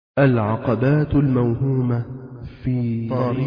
العقبات الموهومة في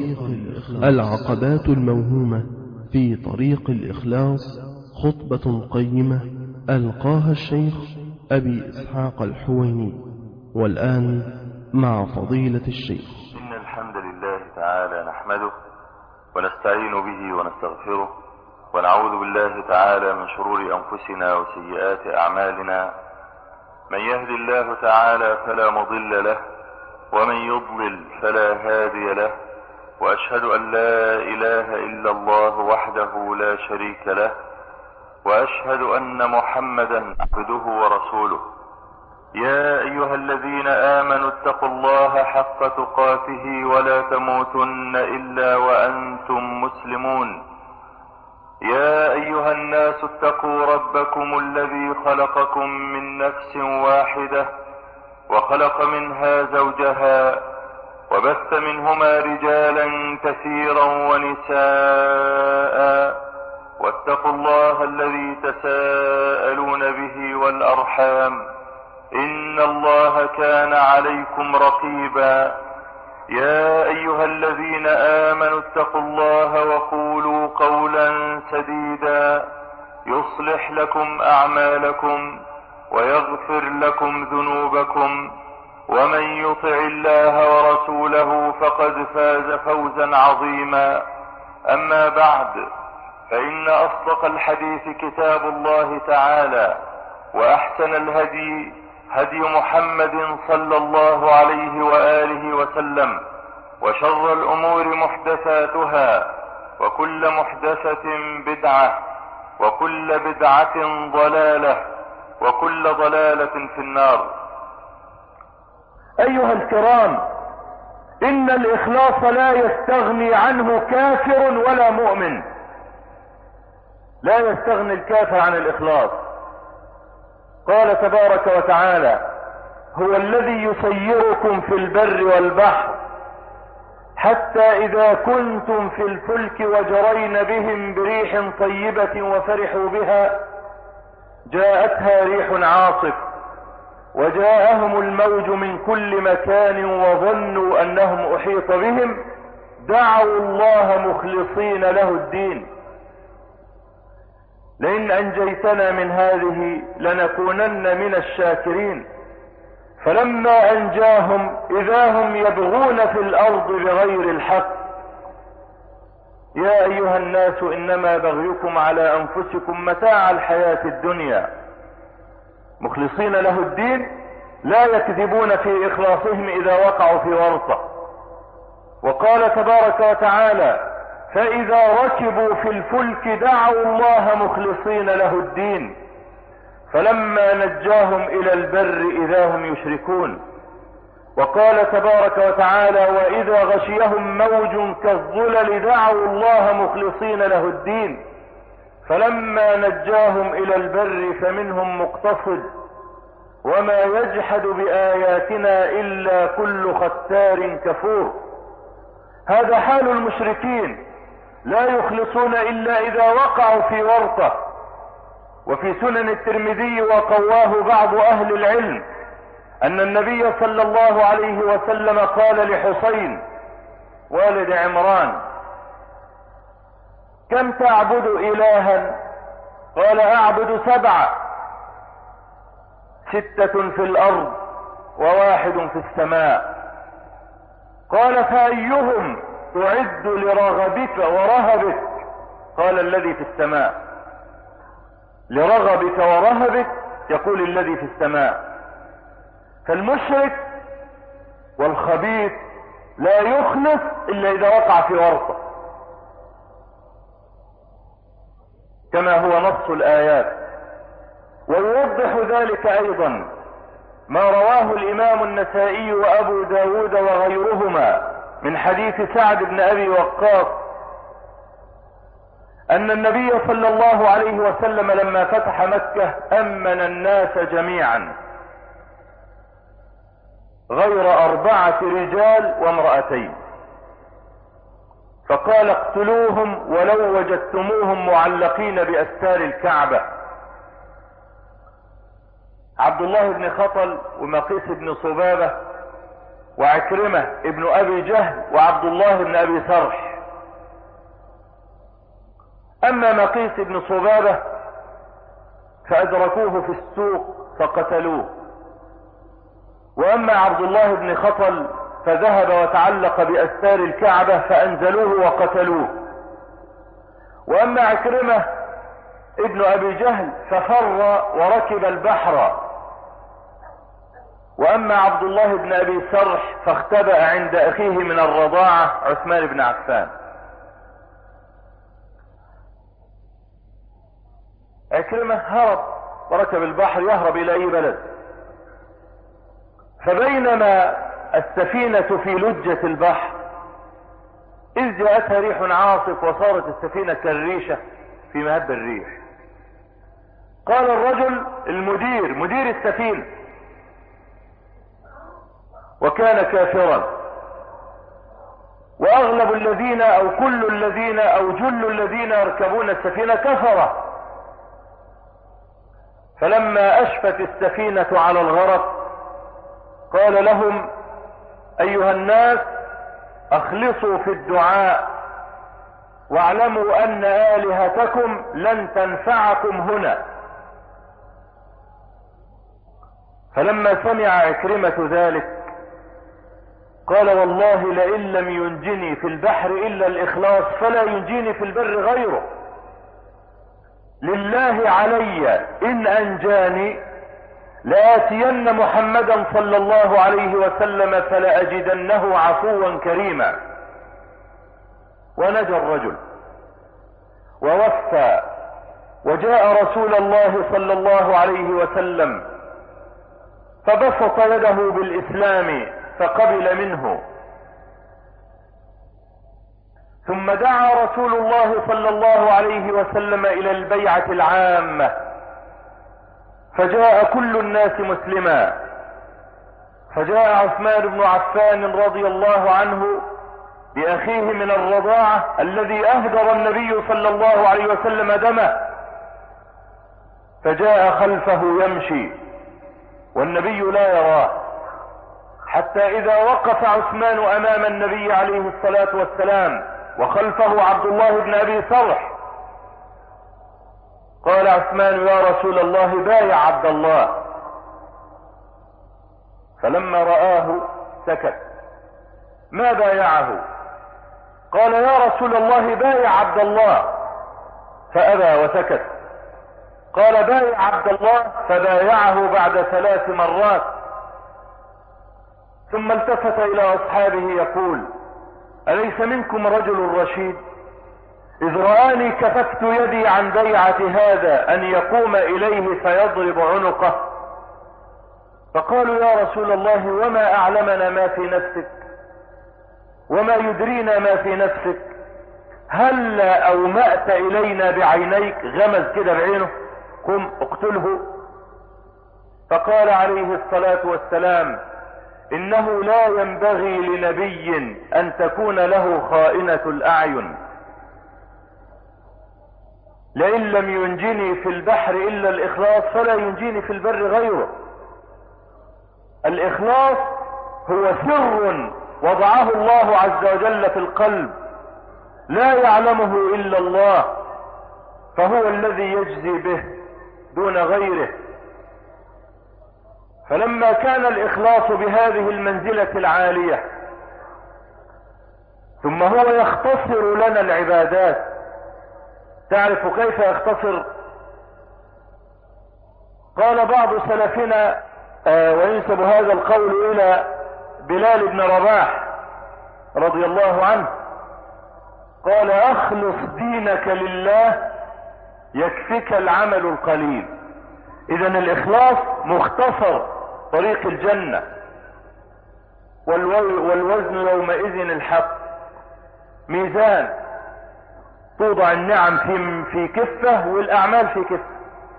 طريق الإخلاص، خطبة قيمة ألقاها الشيخ أبي إسحاق الحويني. والآن مع فضيلة الشيخ. إن الحمد لله تعالى نحمده ونستعين به ونستغفره، ونعوذ بالله تعالى من شرور أنفسنا وسيئات أعمالنا. من يهد الله تعالى فلا مضل له، ومن يضلل فلا هادي له، وأشهد أن لا إله إلا الله وحده لا شريك له، وأشهد أن محمدا عبده ورسوله. يا أيها الذين آمنوا اتقوا الله حق تقاته ولا تموتن إلا وأنتم مسلمون. يا أيها الناس اتقوا ربكم الذي خلقكم من نفس واحدة وخلق منها زوجها وبث منهما رجالا كثيرا ونساء، واتقوا الله الذي تساءلون به والأرحام، إن الله كان عليكم رقيبا. يا أيها الذين آمنوا اتقوا الله وقولوا قولا سديدا يصلح لكم أعمالكم ويغفر لكم ذنوبكم، ومن يطع الله ورسوله فقد فاز فوزا عظيما. أما بعد، فإن أصدق الحديث كتاب الله تعالى، وأحسن الهدي هدي محمد صلى الله عليه وآله وسلم، وشر الأمور محدثاتها، وكل محدثة بدعة، وكل بدعة ضلالة، وكل ضلالة في النار. أيها الكرام، إن الإخلاص لا يستغني عنه كافر ولا مؤمن. لا يستغني الكافر عن الإخلاص. قال تبارك وتعالى: هو الذي يسيركم في البر والبحر حتى إذا كنتم في الفلك وجرين بهم بريح طيبة وفرحوا بها جاءتها ريح عاصف وجاءهم الموج من كل مكان وظنوا أنهم أحيط بهم دعوا الله مخلصين له الدين لئن أنجيتنا من هذه لنكونن من الشاكرين. فلما أنجاهم إذا هم يبغون في الأرض بغير الحق. يا أيها الناس إنما بغيكم على أنفسكم متاع الحياة الدنيا. مخلصين له الدين لا يكذبون في إخلاصهم إذا وقعوا في ورطة. وقال تبارك وتعالى: فإذا ركبوا في الفلك دعوا الله مخلصين له الدين فلما نجاهم إلى البر إذا هم يشركون. وقال تبارك وتعالى: وإذا غشيهم موج كالظلل دعوا الله مخلصين له الدين فلما نجاهم إلى البر فمنهم مقتصد وما يجحد بآياتنا إلا كل ختار كفور. هذا حال المشركين، لا يخلصون إلا إذا وقعوا في ورطة. وفي سنن الترمذي وقواه بعض أهل العلم أن النبي صلى الله عليه وسلم قال لحسين والد عمران: كم تعبد إلها؟ قال: أعبد 7، 6 في الأرض و1 في السماء. قال: فأيهم تعد لرغبك ورهبك؟ قال: الذي في السماء. لرغبك ورهبك يقول الذي في السماء. فالمشرك والخبيث لا يخلص إلا إذا وقع في ورطة، كما هو نص الآيات. ويوضح ذلك أيضا ما رواه الإمام النسائي وأبو داود وغيرهما من حديث سعد بن أبي وقاص أن النبي صلى الله عليه وسلم لما فتح مكة أمن الناس جميعا غير 4 رجال وامرأتين، فقال: اقتلوهم ولو وجدتموهم معلقين بأستار الكعبة. عبد الله بن خطل ومقيس بن صبابة وعكرمة ابن ابي جهل وعبد الله بن ابي سرح. اما مقيس بن صبابة فادركوه في السوق فقتلوه، واما عبد الله بن خطل فذهب وتعلق باستار الكعبة فانزلوه وقتلوه، واما عكرمة ابن ابي جهل ففر وركب البحر، واما عبد الله بن ابي سرح فاختبأ عند اخيه من الرضاعة عثمان بن عفان. عكرمة هرب وركب البحر يهرب الى اي بلد، فبينما السفينة في لجة البحر اذ جاءتها ريح عاصف وصارت السفينة كالريشة في مهب الريح. قال الرجل مدير السفينة وكان كافرا، واغلب الذين او كل الذين او جل الذين يركبون السفينة كفرة. فلما اشفت السفينة على الغرق قال لهم ايها الناس اخلصوا في الدعاء واعلموا ان الهتكم لن تنفعكم هنا. فلما سمع عكرمة ذلك قال والله لئن لم ينجني في البحر الا الاخلاص فلا ينجيني في البر غيره، لله علي ان انجاني لآتين محمدا صلى الله عليه وسلم فلأجدنه عفوا كريما. ونجى الرجل ووفى وجاء رسول الله صلى الله عليه وسلم فبسط يده بالإسلام فقبل منه، ثم دعا رسول الله صلى الله عليه وسلم إلى البيعة العامة فجاء كل الناس مسلما، فجاء عثمان بن عفان رضي الله عنه بأخيه من الرضاعة الذي أهدر النبي صلى الله عليه وسلم دمه، فجاء خلفه يمشي والنبي لا يراه، حتى إذا وقف عثمان أمام النبي عليه الصلاة والسلام وخلفه عبد الله بن أبي سرح قال عثمان يا رسول الله بايع عبد الله، فلما رآه سكت. ما بايعه؟ قال يا رسول الله بايع عبد الله، فأبى وسكت. قال بايع عبد الله، فبايعه بعد 3 مرات، ثم التفت إلى أصحابه يقول أليس منكم رجل رشيد؟ إذ رآني كففت يدي عن بيعة هذا أن يقوم إليه فيضرب عنقه. فقالوا يا رسول الله وما أعلمنا ما في نفسك وما يدرينا ما في نفسك، هل أومأت إلينا بعينيك؟ غمز كده بعينه، قم اقتله. فقال عليه الصلاة والسلام إنه لا ينبغي لنبي أن تكون له خائنة الأعين، لئن لم ينجني في البحر إلا الإخلاص فلا ينجيني في البر غيره. الإخلاص هو سر وضعه الله عز وجل في القلب لا يعلمه إلا الله، فهو الذي يجزي به دون غيره. فلما كان الإخلاص بهذه المنزلة العالية ثم هو يختصر لنا العبادات، تعرف كيف يختصر؟ قال بعض سلفنا وينسب هذا القول إلى بلال بن رباح رضي الله عنه، قال اخلص دينك لله يكفيك العمل القليل. اذا الإخلاص مختصر طريق الجنة، والوزن يومئذ الحق، ميزان توضع النعم في كفة والأعمال في كفة.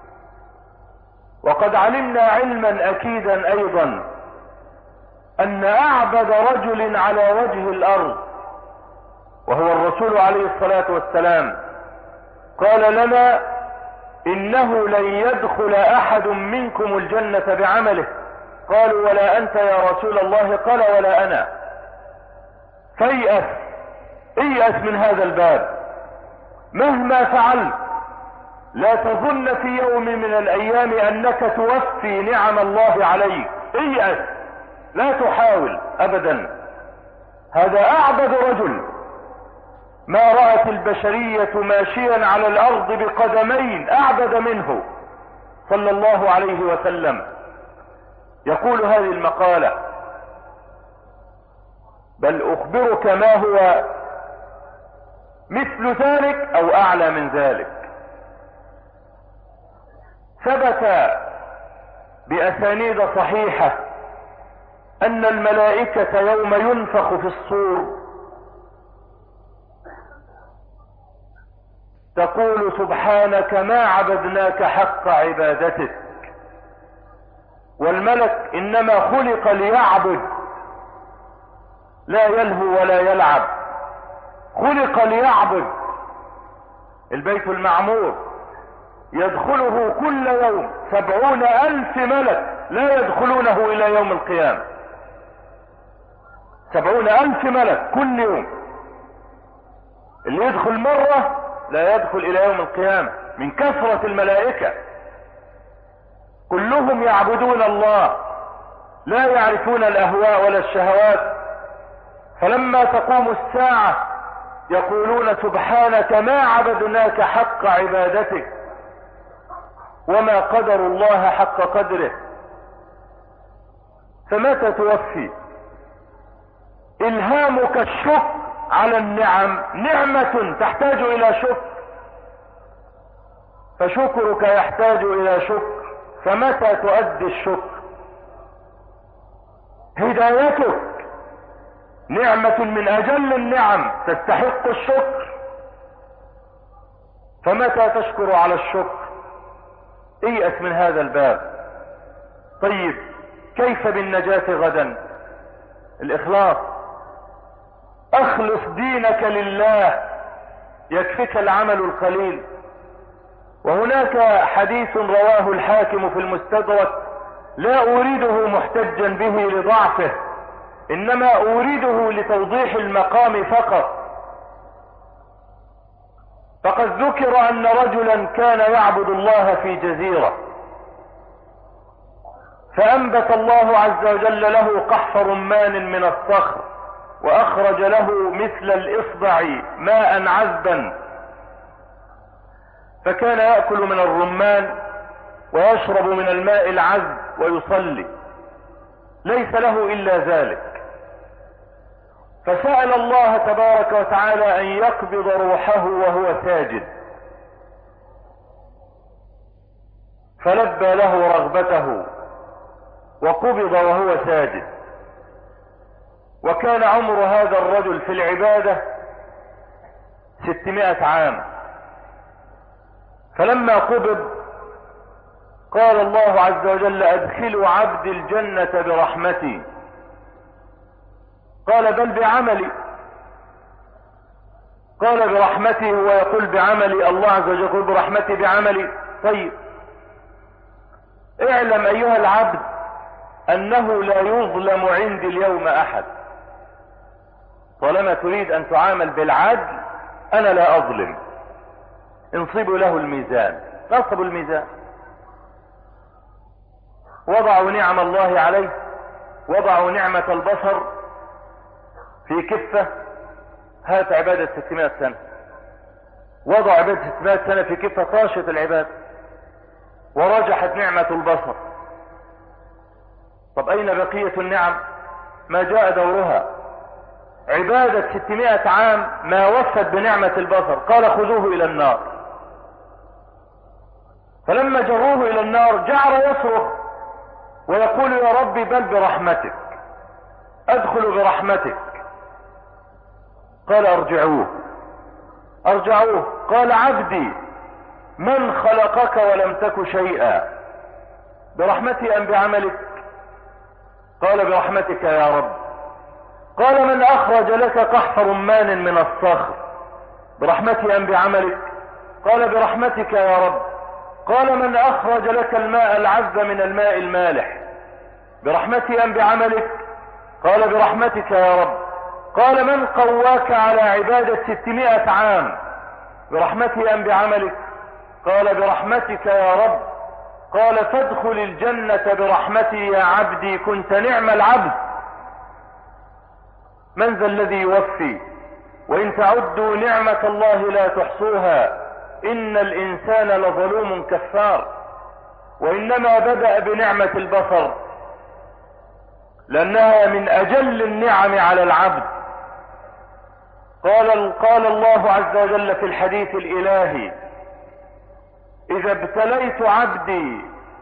وقد علمنا علما أكيدا أيضا أن أعبد رجل على وجه الأرض وهو الرسول عليه الصلاة والسلام قال لنا إنه لن يدخل أحد منكم الجنة بعمله قالوا ولا أنت يا رسول الله؟ قال ولا أنا. فيأس، ايأس من هذا الباب. مهما فعلت لا تظن في يوم من الأيام أنك توفي نعم الله عليك. ايأس، لا تحاول أبدا. هذا أعبد رجل ما رأت البشرية ماشيا على الأرض بقدمين أعبد منه صلى الله عليه وسلم. يقول هذه المقالة: بل أخبرك ما هو مثل ذلك أو أعلى من ذلك. ثبت بأسانيد صحيحة أن الملائكة يوم ينفخ في الصور تقول: سبحانك ما عبدناك حق عبادتك. والملك إنما خلق ليعبد، لا يلهو ولا يلعب، خلق ليعبد. البيت المعمور يدخله كل يوم 70,000 ملك لا يدخلونه إلى يوم القيامة. 70,000 ملك كل يوم. اللي يدخل مرة لا يدخل إلى يوم القيامة من كثرة الملائكة. كلهم يعبدون الله، لا يعرفون الأهواء ولا الشهوات. فلما تقوم الساعة يقولون: سبحانك ما عبدناك حق عبادتك وما قدر الله حق قدره. فمتى توفي؟ إلهامك الشكر على النعم نعمة تحتاج إلى شكر، فشكرك يحتاج إلى شكر. فمتى تؤدي الشكر؟ هدايتك نعمة من أجل النعم تستحق الشكر، فمتى تشكر على الشكر؟ ايأس من هذا الباب. طيب كيف بالنجاة غدا؟ الإخلاص. أخلص دينك لله، يكفيك العمل القليل. وهناك حديث رواه الحاكم في المستدرك، لا أريده محتجا به لضعفه، إنما أريده لتوضيح المقام فقط. فقد ذكر أن رجلا كان يعبد الله في جزيرة، فأنبت الله عز وجل له قحف رمان من الصخر، وأخرج له مثل الإصبع ماء عذبا، فكان يأكل من الرمان ويشرب من الماء العذب ويصلي، ليس له إلا ذلك. فسأل الله تبارك وتعالى أن يقبض روحه وهو ساجد، فلبى له رغبته وقبض وهو ساجد. وكان عمر هذا الرجل في العبادة 600 عام. فلما قبض قال الله عز وجل: أدخلوا عبدي الجنة برحمتي. قال: بل بعملي. قال: برحمتي. هو يقول بعملي، الله عز وجل يقول برحمتي بعملي. طيب اعلم أيها العبد أنه لا يظلم عندي اليوم أحد. طالما تريد أن تعامل بالعدل أنا لا أظلم. انصبوا له الميزان. نصبوا الميزان، وضعوا نعم الله عليه، وضعوا نعمة البصر في كفة. هات عبادة 600 سنة. وضع عبادة 600 سنة في كفة، طاشت العبادة ورجحت نعمة البصر. طب أين بقية النعم؟ ما جاء دورها. عبادة 600 عام ما وفت بنعمة البصر. قال: خذوه إلى النار. فلما جروه إلى النار جعل يصرخ ويقول: يا ربي بل برحمتك، أدخل برحمتك. قال: أرجعوه. أرجعوه. قال: عبدي من خلقك ولم تك شيئا، برحمتي أم بعملك؟ قال: برحمتك يا رب. قال: من أخرج لك قحف رمان من الصخر، برحمتي أم بعملك؟ قال: برحمتك يا رب. قال: من أخرج لك الماء العذب من الماء المالح، برحمتي أم بعملك؟ قال برحمتك يا رب. قال من قواك على عبادة 600 عام؟ برحمتي أم بعملك؟ قال برحمتك يا رب. قال فادخل الجنة برحمتي يا عبدي كنت نعم العبد. من ذا الذي يوفي؟ وإن تعدوا نعمة الله لا تحصوها إن الإنسان لظلوم كفار. وإنما بدأ بنعمة البصر لأنها من أجل النعم على العبد. قال الله عز وجل في الحديث الإلهي: إذا ابتليت عبدي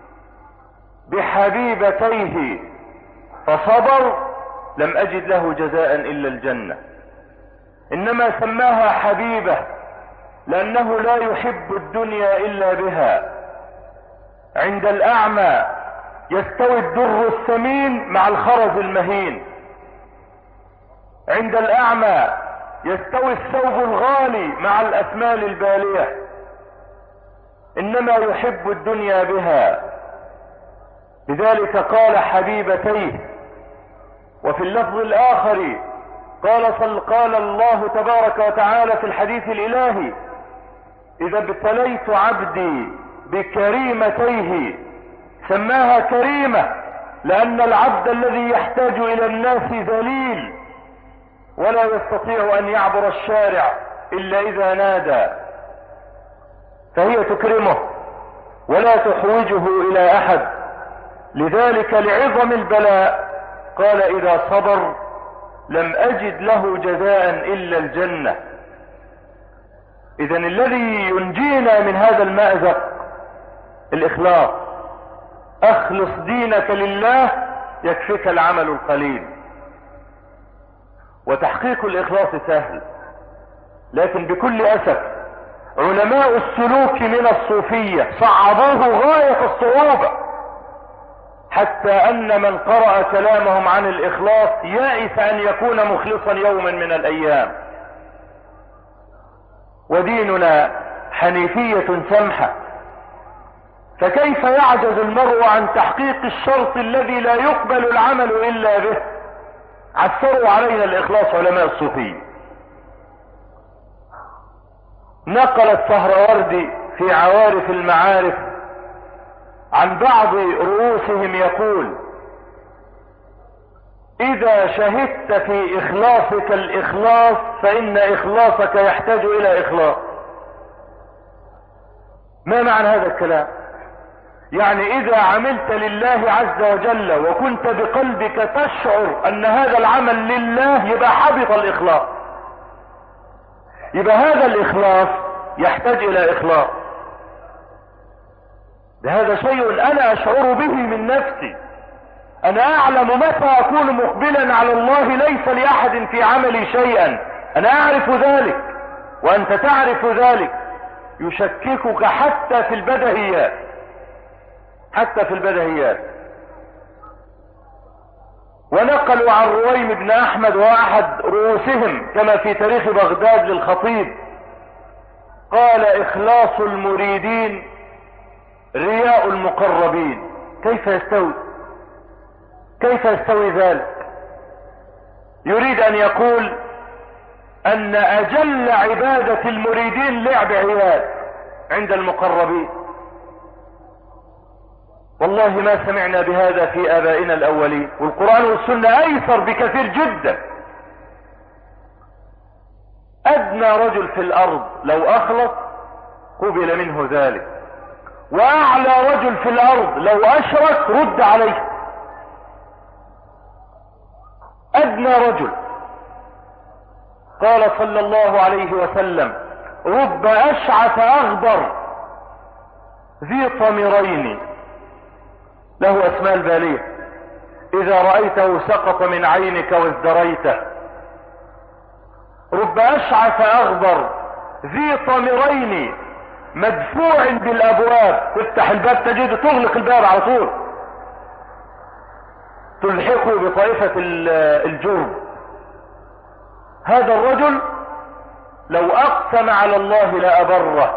بحبيبتيه فصبر لم أجد له جزاء إلا الجنة. إنما سماها حبيبة لأنه لا يحب الدنيا إلا بها. عند الأعمى يستوي الدر الثمين مع الخرز المهين. عند الأعمى يستوي الثوب الغالي مع الأثمان البالية. إنما يحب الدنيا بها، لذلك قال حبيبتيه. وفي اللفظ الآخر قال الله تبارك وتعالى في الحديث الإلهي: إذا ابتليت عبدي بكريمتيه. سماها كريمة لأن العبد الذي يحتاج إلى الناس ذليل ولا يستطيع أن يعبر الشارع إلا إذا نادى، فهي تكرمه ولا تحوجه إلى أحد. لذلك لعظم البلاء قال: إذا صبر لم أجد له جزاء إلا الجنة. إذن الذي ينجينا من هذا المأزق الإخلاص. أخلص دينك لله يكفيك العمل القليل. وتحقيق الإخلاص سهل، لكن بكل أسف علماء السلوك من الصوفية صعبوه غاية الصعوبة، حتى أن من قرأ كلامهم عن الإخلاص يائس أن يكون مخلصا يوما من الأيام. وديننا حنيفية سمحة، فكيف يعجز المرء عن تحقيق الشرط الذي لا يقبل العمل إلا به؟ عثروا علينا الإخلاص علماء الصوفية. نقل السهروردي في عوارف المعارف عن بعض رؤوسهم يقول: إذا شهدت في إخلاصك الإخلاص فإن إخلاصك يحتاج إلى إخلاص. ما معنى هذا الكلام؟ يعني إذا عملت لله عز وجل وكنت بقلبك تشعر أن هذا العمل لله يبقى حبط الإخلاص. يبقى هذا الإخلاص يحتاج إلى إخلاص. هذا شيء أنا أشعر به من نفسي. أنا أعلم متى أكون مقبلا على الله ليس لأحد في عملي شيئا. أنا أعرف ذلك وأنت تعرف ذلك. يشككك حتى في البدهيات، حتى في البدهيات. ونقلوا عن رويم بن أحمد وأحد رؤوسهم كما في تاريخ بغداد للخطيب قال: إخلاص المريدين رياء المقربين. كيف يستوي ذلك؟ يريد أن يقول أن أجل عبادة المريدين لعب عيال عند المقربين. والله ما سمعنا بهذا في آبائنا الأولين، والقرآن والسنة أيسر بكثير جدا. أدنى رجل في الأرض لو أخلص قبل منه ذلك، وأعلى رجل في الأرض لو أشرك رد عليه. أدنى رجل. قال صلى الله عليه وسلم: رب أشعث أغبر ذي طمرين، له أسماء البالية، إذا رأيته سقط من عينك وازدريته. رب أشعث أغبر ذي طمرين مدفوع بالأبواب. تفتح الباب تجد تغلق الباب على طول، تلحقه بطائفة الجرم. هذا الرجل لو أقسم على الله لأبره.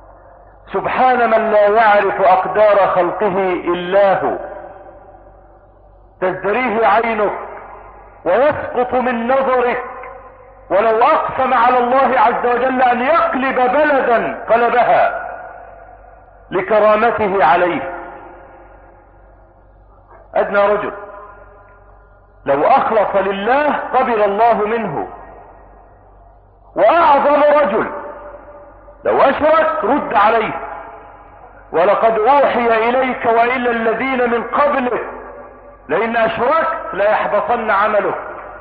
سبحان من لا يعرف أقدار خلقه إلا هو. تزدريه عينك ويسقط من نظرك، ولو اقسم على الله عز وجل ان يقلب بلدا قلبها لكرامته عليه. ادنى رجل لو اخلص لله قبل الله منه، واعظم رجل لو اشرك رد عليه. ولقد اوحي اليك والى الذين من قبلك لئن اشركت ليحبطن عملك.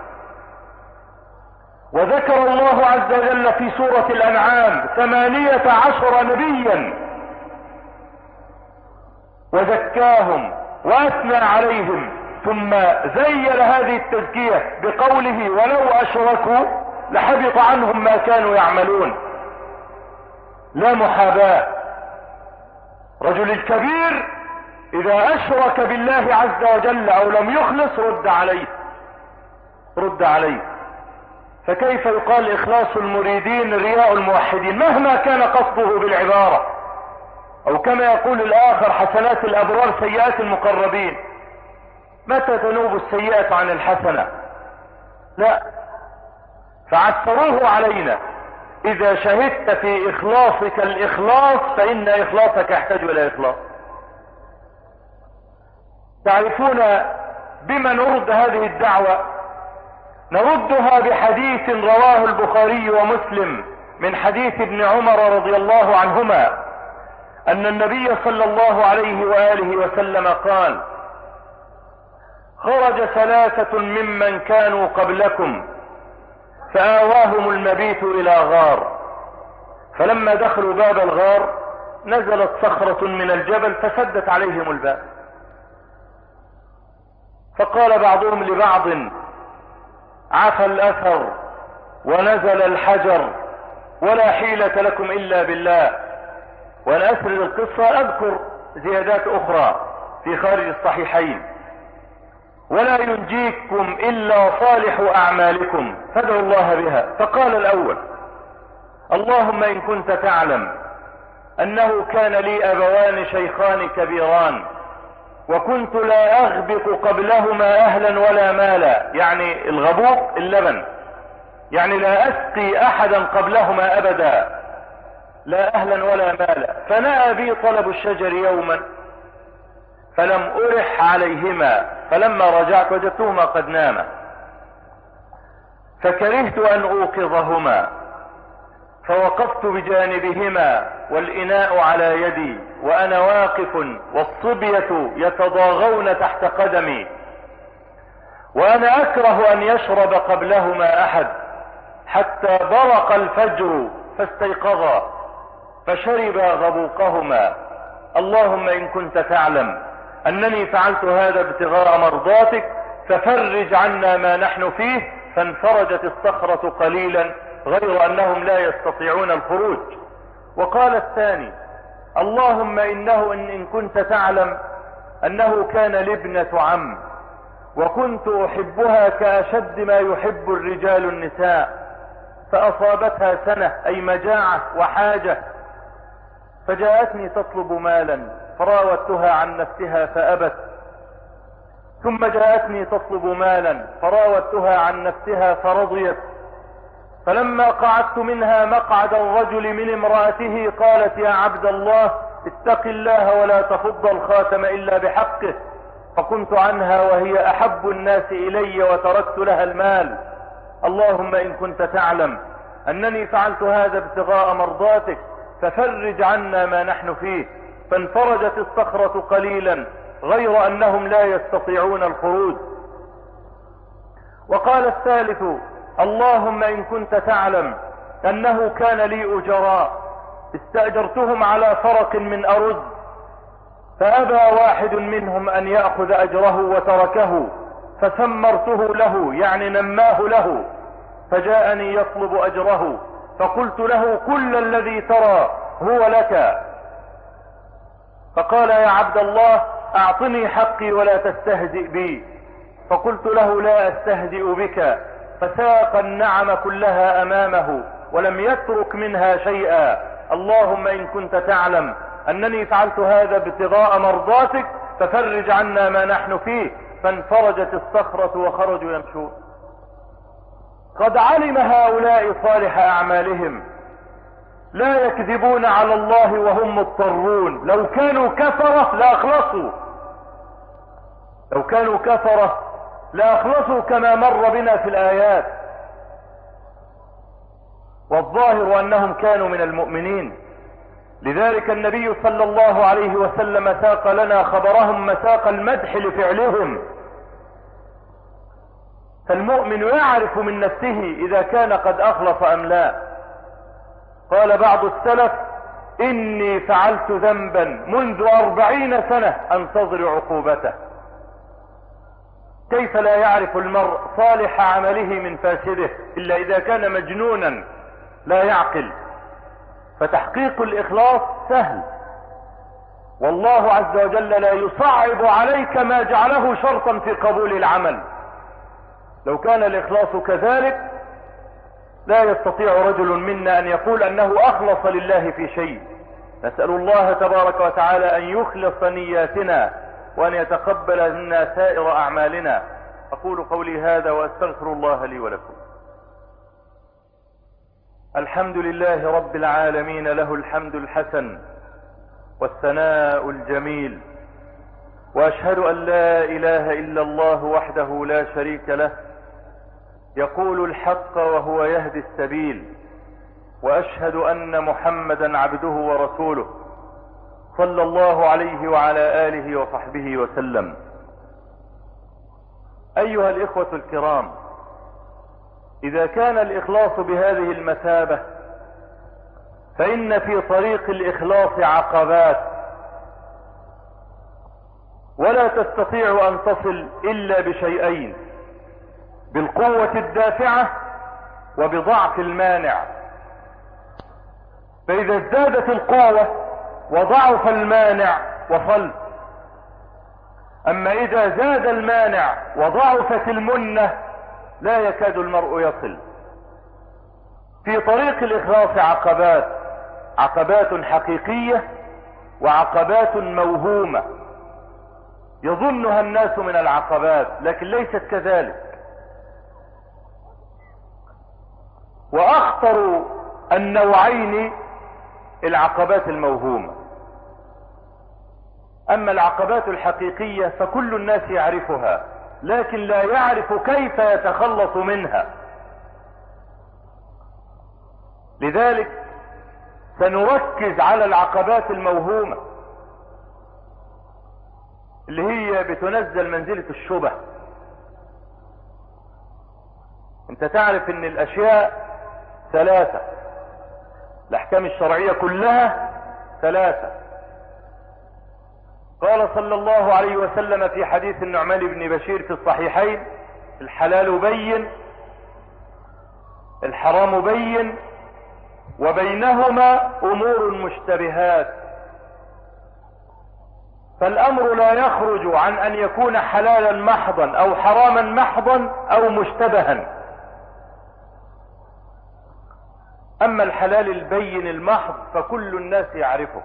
وذكر الله عز وجل في سورة الانعام 18 نبيا وزكاهم واثنى عليهم، ثم زين هذه التزكية بقوله ولو اشركوا لحبط عنهم ما كانوا يعملون. لا محاباة. رجل الكبير اذا اشرك بالله عز وجل او لم يخلص رد عليه. فكيف يقال اخلاص المريدين رياء الموحدين مهما كان قصده بالعبارة؟ او كما يقول الاخر حسنات الابرار سيئات المقربين. متى تنوب السيئة عن الحسنة؟ لا. فعسروه علينا. اذا شهدت في اخلاصك الاخلاص فان اخلاصك يحتاج الى اخلاص. تعرفون بما نرد هذه الدعوة؟ نردها بحديث رواه البخاري ومسلم من حديث ابن عمر رضي الله عنهما ان النبي صلى الله عليه وآله وسلم قال: خرج 3 ممن كانوا قبلكم فآواهم المبيت الى غار، فلما دخلوا باب الغار نزلت صخرة من الجبل فسدت عليهم الباب، فقال بعضهم لبعض: عفى الاثر ونزل الحجر ولا حيلة لكم الا بالله. وانا اسرد القصة اذكر زيادات اخرى في خارج الصحيحين. ولا ينجيكم الا صالح اعمالكم فادعوا الله بها. فقال الاول: اللهم ان كنت تعلم انه كان لي ابوان شيخان كبيران وكنت لا اغبق قبلهما اهلا ولا مالا، يعني الغبوق اللبن، يعني لا اسقي احدا قبلهما ابدا، لا اهلا ولا مالا، فنأى بي طلب الشجر يوما فلم ألح عليهما، فلما رجعت وجدتهما قد ناما، فكرهت أن أوقظهما فوقفت بجانبهما والإناء على يدي وأنا واقف والصبية يتضاغون تحت قدمي، وأنا أكره أن يشرب قبلهما أحد، حتى برق الفجر فاستيقظا فشرب غبوقهما. اللهم إن كنت تعلم أنني فعلت هذا ابتغاء مرضاتك ففرج عنا ما نحن فيه. فانفرجت الصخرة قليلا غير أنهم لا يستطيعون الخروج. وقال الثاني: اللهم إن كنت تعلم أنه كان لي ابنة عم وكنت أحبها كأشد ما يحب الرجال النساء، فأصابتها سنة أي مجاعة وحاجة، فجاءتني تطلب مالا فراودتها عن نفسها فأبت، ثم جاءتني تطلب مالا فراودتها عن نفسها فرضيت، فلما قعدت منها مقعد الرجل من امرأته قالت: يا عبد الله اتق الله ولا تفض الخاتم إلا بحقه، فكنت عنها وهي أحب الناس إلي وتركت لها المال. اللهم إن كنت تعلم أنني فعلت هذا ابتغاء مرضاتك ففرج عنا ما نحن فيه. فانفرجت الصخرة قليلا غير أنهم لا يستطيعون الخروج. وقال الثالث: اللهم إن كنت تعلم أنه كان لي أجراء استأجرتهم على فرق من أرز، فأبى واحد منهم أن يأخذ أجره وتركه، فسمرته له يعني نماه له، فجاءني يطلب أجره، فقلت له: كل الذي ترى هو لك. فقال: يا عبد الله أعطني حقي ولا تستهزئ بي. فقلت له: لا أستهزئ بك. فساق النعم كلها أمامه ولم يترك منها شيئا. اللهم إن كنت تعلم أنني فعلت هذا ابتغاء مرضاتك ففرج عنا ما نحن فيه. فانفرجت الصخرة وخرجوا يمشون. قد علم هؤلاء صالح أعمالهم، لا يكذبون على الله وهم مضطرون. لو كانوا كفرة لأخلصوا، لو كانوا كفرة لأخلصوا كما مر بنا في الآيات. والظاهر أنهم كانوا من المؤمنين، لذلك النبي صلى الله عليه وسلم ساق لنا خبرهم مساق المدح لفعلهم. فالمؤمن يعرف من نفسه إذا كان قد أخلص أم لا. قال بعض السلف: إني فعلت ذنبا منذ 40 سنة أنتظر عقوبته. كيف لا يعرف المرء صالح عمله من فاسده إلا إذا كان مجنونا لا يعقل؟ فتحقيق الإخلاص سهل، والله عز وجل لا يصعب عليك ما جعله شرطا في قبول العمل. لو كان الإخلاص كذلك لا يستطيع رجل منا أن يقول أنه أخلص لله في شيء. نسأل الله تبارك وتعالى أن يخلص نياتنا وأن يتقبل منا سائر أعمالنا. أقول قولي هذا وأستغفر الله لي ولكم. الحمد لله رب العالمين، له الحمد الحسن والثناء الجميل، وأشهد أن لا إله إلا الله وحده لا شريك له، يقول الحق وهو يهدي السبيل، وأشهد أن محمدا عبده ورسوله صلى الله عليه وعلى آله وصحبه وسلم. أيها الإخوة الكرام، إذا كان الإخلاص بهذه المثابة فإن في طريق الإخلاص عقبات، ولا تستطيع أن تصل إلا بشيئين: بالقوة الدافعة وبضعف المانع. فإذا ازدادت القوة وضعف المانع وصلت. أما إذا زاد المانع وضعفت المنة لا يكاد المرء يصل. في طريق الإخلاص عقبات، عقبات حقيقية وعقبات موهومة يظنها الناس من العقبات، لكن ليست كذلك. وأخطر النوعين العقبات الموهومة. أما العقبات الحقيقية فكل الناس يعرفها، لكن لا يعرف كيف يتخلص منها. لذلك سنركز على العقبات الموهومة اللي هي بتنزل منزلة الشبه. انت تعرف ان الاشياء ثلاثة، الاحكام الشرعية كلها ثلاثة. قال صلى الله عليه وسلم في حديث النعمان بن بشير في الصحيحين: الحلال بين، الحرام بين، وبينهما امور مشتبهات. فالامر لا يخرج عن ان يكون حلالا محضا او حراما محضا او مشتبها. اما الحلال البين المحض فكل الناس يعرفه،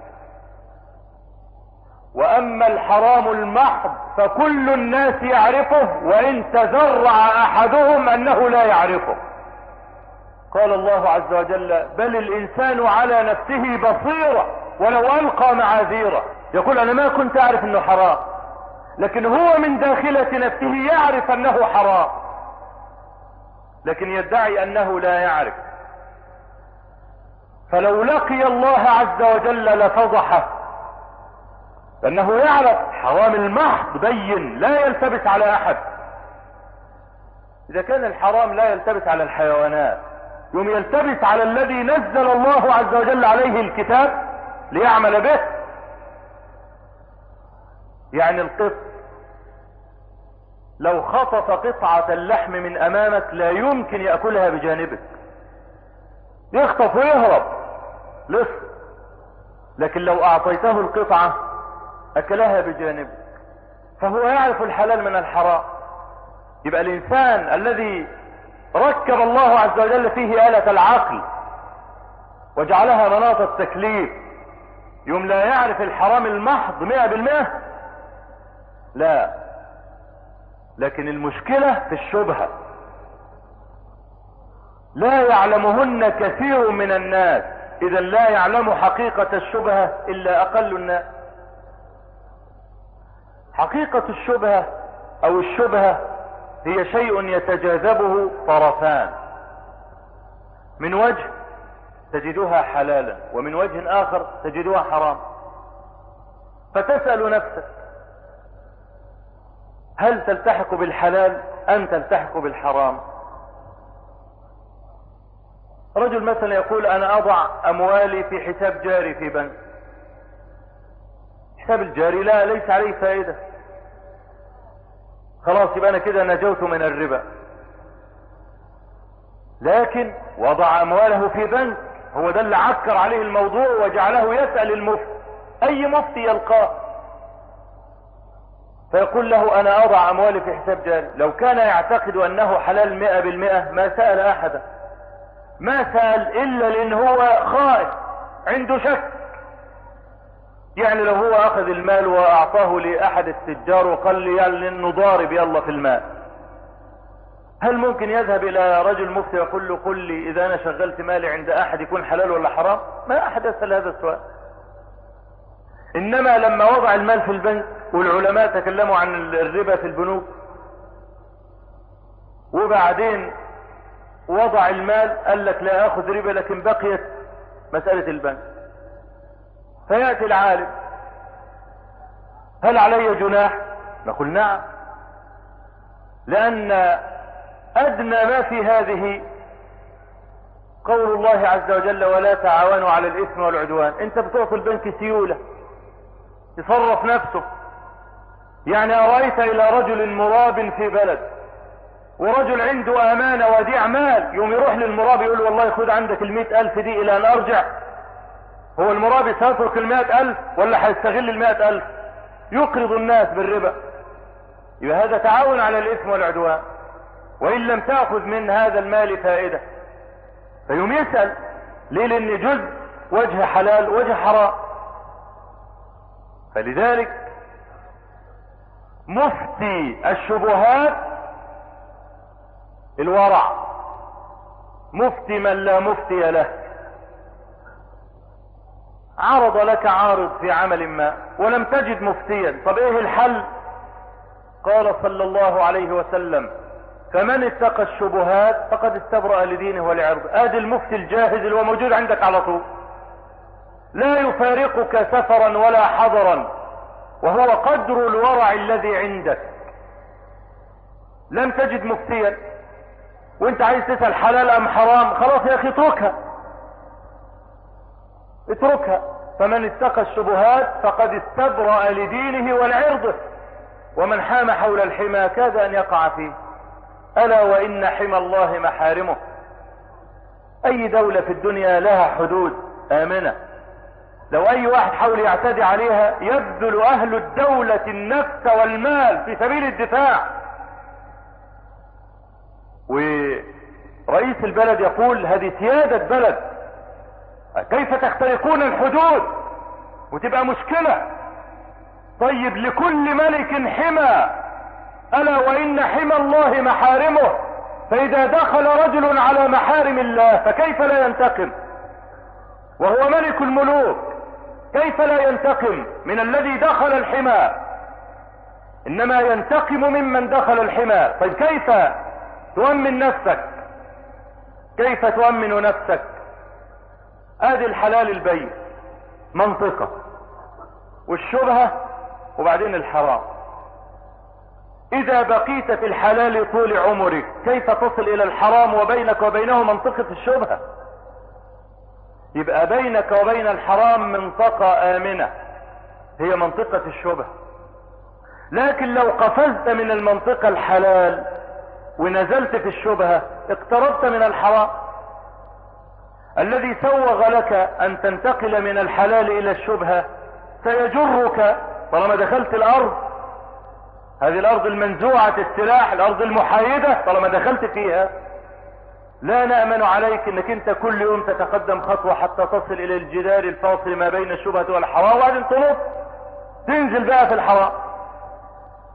واما الحرام المحض فكل الناس يعرفه وان تذرع احدهم انه لا يعرفه. قال الله عز وجل: بل الانسان على نفسه بصيرة ولو القى معاذيره. يقول انا ما كنت اعرف انه حرام، لكن هو من داخلة نفسه يعرف انه حرام، لكن يدعي انه لا يعرف. فلو لقي الله عز وجل لفضحه، لانه يعرف حرام المحض بين لا يلتبس على احد. اذا كان الحرام لا يلتبس على الحيوانات، يوم يلتبس على الذي نزل الله عز وجل عليه الكتاب ليعمل به. يعني القط لو خطف قطعة اللحم من امامك لا يمكن يأكلها بجانبك، يخطف ويهرب لص. لكن لو اعطيته القطعة اكلها بجانبك، فهو يعرف الحلال من الحرام. يبقى الانسان الذي ركب الله عز وجل فيه آلة العقل وجعلها مناط التكليف يوم لا يعرف الحرام المحض 100%؟ لا، لكن المشكلة في الشبهة، لا يعلمهن كثير من الناس، اذا لا يعلم حقيقة الشبهة الا اقل الناس. حقيقة الشبهة او الشبهة هي شيء يتجاذبه طرفان، من وجه تجدها حلالا ومن وجه اخر تجدها حرام، فتسأل نفسك هل تلتحق بالحلال ام تلتحق بالحرام؟ رجل مثلا يقول انا اضع اموالي في حساب جاري في بنك. حساب الجاري ليس عليه فائدة، خلاص يبقى انا كده نجوت من الربا. لكن وضع امواله في بنك، هو ده اللي عكر عليه الموضوع وجعله يسأل المفتي، اي مفتي يلقاه فيقول له انا اضع اموالي في حساب جاري. لو كان يعتقد انه حلال 100% ما سأل احدا، ما سأل الا لان هو خائف عنده شك. يعني لو هو اخذ المال واعطاه لاحد التجار وقال لي يعني انه ضارب يلا في المال، هل ممكن يذهب الى رجل مفتي ويقول له قل لي اذا انا شغلت مالي عند احد يكون حلال ولا حرام؟ ما احد يسأل هذا السؤال. انما لما وضع المال في البنك، والعلماء تكلموا عن الربا في البنوك، وبعدين وضع المال قال لك لا اخذ ربا، لكن بقيت مسألة البنك. فيأتي العالم هل علي جناح؟ نقول نعم، لان ادنى ما في هذه قول الله عز وجل ولا تعاونوا على الاثم والعدوان. انت بتعطي البنك سيولة يصرف نفسه. يعني أرأيت إلى رجل مراب في بلد ورجل عنده أمانة وديع مال، يوم يروح للمراب يقول والله خذ عندك 100,000 دي إلى أن أرجع. هو المراب سيترك 100,000 ولا هيستغل 100,000؟ يقرض الناس بالربا. يبقى هذا تعاون على الإثم والعدوان، وإن لم تأخذ من هذا المال فائدة. فيوم يسأل ليه؟ لأن جزء وجه حلال وجه حرام. فلذلك مفتي الشبهات الورع، مفتي من لا مفتي له. عرض لك عارض في عمل ما ولم تجد مفتيا، طب ايه الحل؟ قال صلى الله عليه وسلم فمن اتقى الشبهات فقد استبرأ لدينه ولعرضه. ادي المفتي الجاهز اللي هو موجود عندك على طول، لا يفارقك سفرا ولا حضرا، وهو قدر الورع الذي عندك. لم تجد مفتيا وانت عايز تسأل حلال ام حرام، خلاص يا اخي اتركها. فمن اتقى الشبهات فقد استبرأ لدينه ولعرضه، ومن حام حول الحمى كاد ان يقع فيه. الا وان حمى الله محارمه. اي دولة في الدنيا لها حدود امنة، لو اي واحد حاول يعتدي عليها يبذل اهل الدولة النفس والمال في سبيل الدفاع. ورئيس البلد يقول هذه سيادة بلد، كيف تخترقون الحدود وتبقى مشكلة؟ طيب لكل ملك حمى، الا وان حمى الله محارمه، فاذا دخل رجل على محارم الله فكيف لا ينتقم؟ وهو ملك الملوك، كيف لا ينتقم من الذي دخل الحمى؟ انما ينتقم ممن دخل الحمى. طيب كيف تؤمن نفسك؟ كيف تؤمن نفسك؟ ادي الحلال البين منطقة، والشبهة، وبعدين الحرام. اذا بقيت في الحلال طول عمرك كيف تصل الى الحرام وبينك وبينه منطقة الشبهة؟ يبقى بينك وبين الحرام منطقة آمنة هي منطقة الشبهة. لكن لو قفزت من المنطقة الحلال ونزلت في الشبهة اقتربت من الحرام. الذي سوغ لك ان تنتقل من الحلال الى الشبهة سيجرك طالما دخلت الارض، هذه الارض المنزوعة السلاح، الارض المحايدة، طالما دخلت فيها لا نأمن عليك انك انت كل يوم تتقدم خطوة حتى تصل الى الجدار الفاصل ما بين الشبهة والحرام، وبعدين تنط تنزل بقى في الحرام.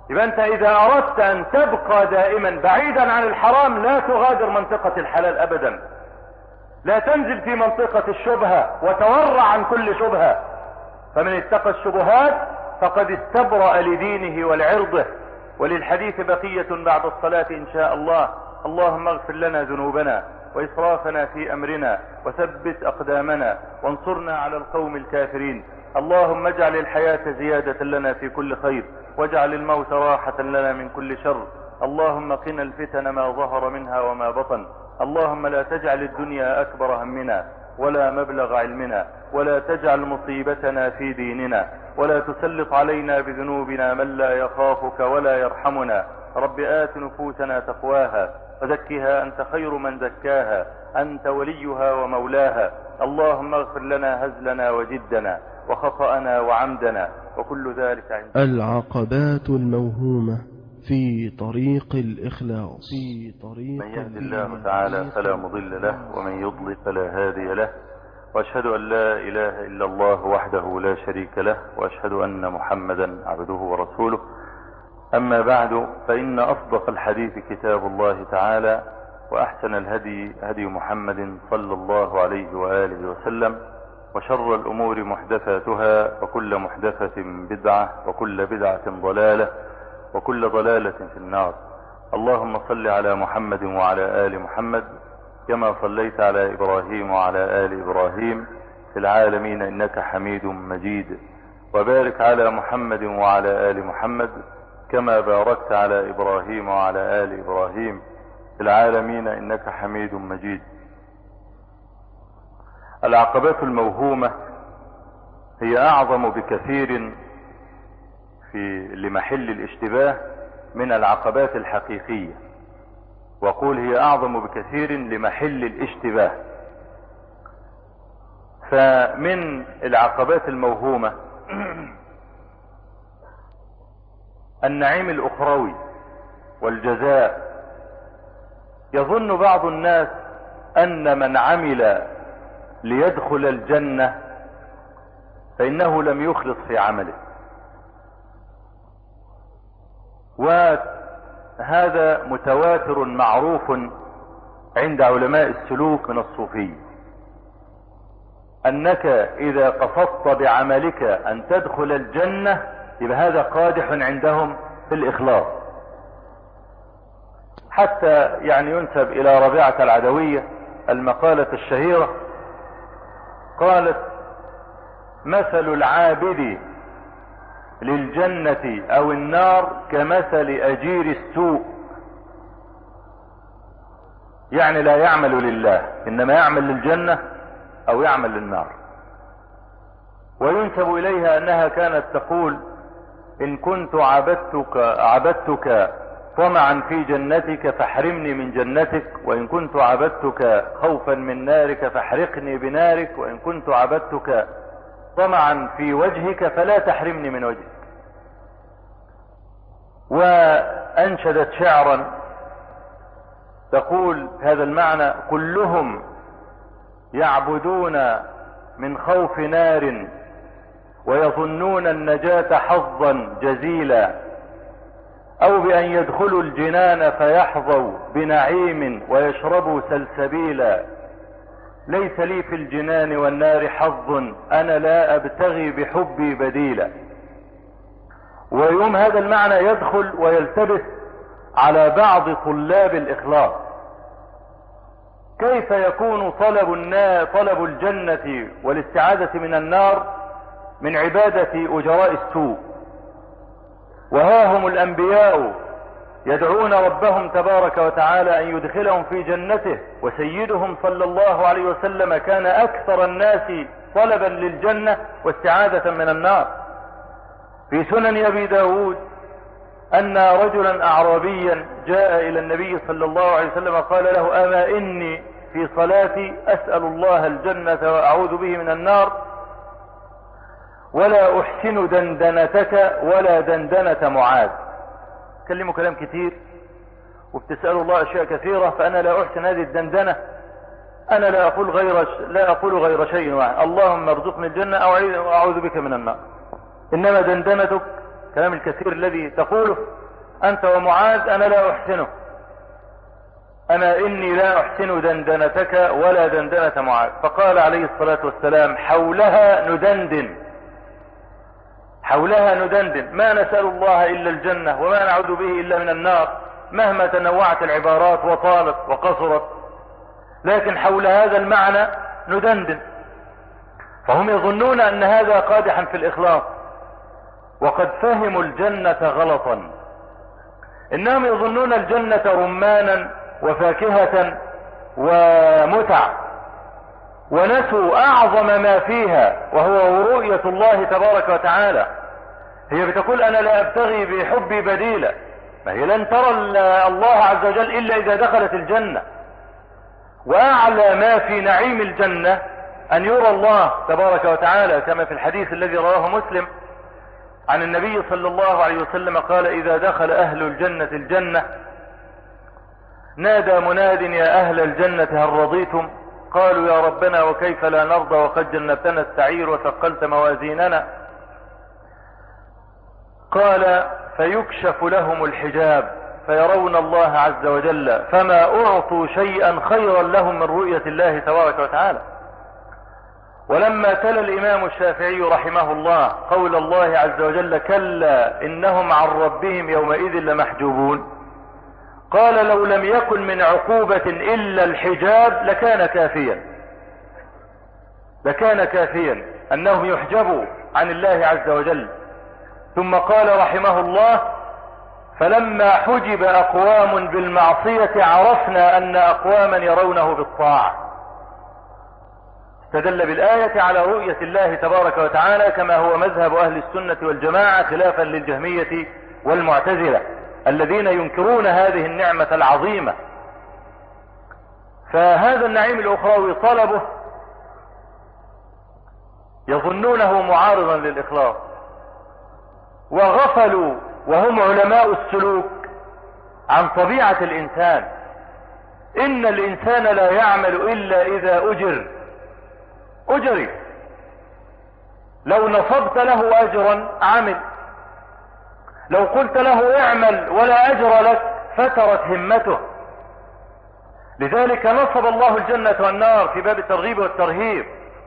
يبقى انت اذا اردت ان تبقى دائما بعيدا عن الحرام لا تغادر منطقة الحلال ابدا، لا تنزل في منطقة الشبهة وتورع عن كل شبهة، فمن اتقى الشبهات فقد استبرأ لدينه ولعرضه. وللحديث بقية بعد الصلاة إن شاء الله. اللهم اغفر لنا ذنوبنا وإسرافنا في أمرنا وثبت أقدامنا وانصرنا على القوم الكافرين. اللهم اجعل الحياة زيادة لنا في كل خير واجعل الموت راحة لنا من كل شر. اللهم قنا الفتن ما ظهر منها وما بطن. اللهم لا تجعل الدنيا أكبر همنا ولا مبلغ علمنا ولا تجعل مصيبتنا في ديننا ولا تسلط علينا بذنوبنا من لا يخافك ولا يرحمنا. رب آت نفوسنا تقواها وزكها أنت خير من زكاها أنت وليها ومولاها. اللهم اغفر لنا هزلنا وجدنا وخطأنا وعمدنا وكل ذلك عندنا. العقبات الموهومة في طريق الإخلاص. من يهد الله تعالى فلا مضل له ومن يضلل فلا هادي له، وأشهد أن لا إله إلا الله وحده لا شريك له، وأشهد أن محمدا عبده ورسوله. أما بعد، فإن أصدق الحديث كتاب الله تعالى، وأحسن الهدي هدي محمد صلى الله عليه وآله وسلم، وشر الأمور محدثاتها وكل محدثة بدعة وكل بدعة ضلالة وكل ضلالة في النار. اللهم صل على محمد وعلى آل محمد كما صليت على إبراهيم وعلى آل إبراهيم في العالمين إنك حميد مجيد، وبارك على محمد وعلى آل محمد كما باركت على إبراهيم وعلى آل إبراهيم في العالمين إنك حميد مجيد. العقبات الموهومة هي أعظم بكثير لمحل الاشتباه من العقبات الحقيقية، وقول هي أعظم بكثير لمحل الاشتباه. فمن العقبات الموهومة النعيم الأخروي والجزاء. يظن بعض الناس أن من عمل ليدخل الجنة فإنه لم يخلص في عمله، وهذا متواتر معروف عند علماء السلوك من الصوفية، أنك إذا قصدت بعملك أن تدخل الجنة يبقى هذا قادح عندهم في الإخلاص. حتى يعني ينسب إلى ربيعة العدوية المقالة الشهيرة، قالت: مثل العابد للجنة أو النار كمثل أجير السوق، يعني لا يعمل لله إنما يعمل للجنة أو يعمل للنار. وينسب إليها أنها كانت تقول: إن كنت عبدتك طمعا في جنتك فاحرمني من جنتك، وإن كنت عبدتك خوفا من نارك فاحرقني بنارك، وإن كنت عبدتك طمعا في وجهك فلا تحرمني من وجهك. وأنشدت شعرا تقول هذا المعنى: كلهم يعبدون من خوف نار ويظنون النجاة حظا جزيلا، أو بأن يدخلوا الجنان فيحظوا بنعيم ويشربوا سلسبيلا. ليس لي في الجنان والنار حظ، أنا لا أبتغي بحبي بديلا. ويوم هذا المعنى يدخل ويلتبس على بعض طلاب الإخلاص. كيف يكون طلب الجنة والاستعاذة من النار من عبادة أجراء السوء، وها هم الأنبياء يدعون ربهم تبارك وتعالى أن يدخلهم في جنته، وسيدهم صلى الله عليه وسلم كان أكثر الناس طلبا للجنة واستعاذة من النار. في سنن أبي داود أن رجلا أعرابيا جاء إلى النبي صلى الله عليه وسلم قال له: أما إني في صلاتي أسأل الله الجنة وأعوذ به من النار، ولا أحسن دندنتك ولا دندنة معاذ. تكلموا كلام كتير وبتسألوا الله أشياء كثيرة، فأنا لا أحسن هذه الدندنة، أنا لا أقول غير شيء واحد: اللهم ارزقني الجنة أو أعوذ بك من النار. إنما دندنتك الكلام الكثير الذي تقوله أنت ومعاذ أنا لا أحسنه، أنا إني لا أحسن دندنتك ولا دندنة معاذ. فقال عليه الصلاة والسلام حولها ندندن، حولها ندندن، ما نسأل الله إلا الجنة وما نعوذ به إلا من النار، مهما تنوعت العبارات وطالت وقصرت، لكن حول هذا المعنى ندندن. فهم يظنون أن هذا قادحا في الإخلاص، وقد فهموا الجنة غلطا. إنهم يظنون الجنة رمانا وفاكهة ومتع، ونسوا أعظم ما فيها وهو رؤية الله تبارك وتعالى. هي بتقول أنا لا أبتغي بحبي بديلا، ما هي لن ترى الله عز وجل إلا إذا دخلت الجنة. وأعلى ما في نعيم الجنة أن يرى الله تبارك وتعالى، كما في الحديث الذي رواه مسلم عن النبي صلى الله عليه وسلم قال إذا دخل أهل الجنة الجنة نادى مناد يا أهل الجنة هل رضيتم؟ قالوا يا ربنا وكيف لا نرضى وقد جنبتنا السعير وثقلت موازيننا. قال فيكشف لهم الحجاب فيرون الله عز وجل فما أعطوا شيئا خيرا لهم من رؤية الله تبارك وتعالى. ولما تلا الإمام الشافعي رحمه الله قول الله عز وجل كلا إنهم عن ربهم يومئذ لمحجوبون، قال لو لم يكن من عقوبة إلا الحجاب لكان كافيا أنهم يحجبوا عن الله عز وجل. ثم قال رحمه الله فلما حجب أقوام بالمعصية عرفنا أن أقواما يرونه بالطاعة. استدل بالآية على رؤية الله تبارك وتعالى كما هو مذهب أهل السنة والجماعة، خلافا للجهمية والمعتزلة الذين ينكرون هذه النعمة العظيمة. فهذا النعيم الأخروي طلبه يظنونه معارضا للإخلاص، وغفلوا وهم علماء السلوك عن طبيعة الإنسان. إن الإنسان لا يعمل إلا إذا أجري. لو نصبت له أجرا عمل، لو قلت له اعمل ولا أجر لك فترت همته. لذلك نصب الله الجنة والنار في باب الترغيب والترهيب.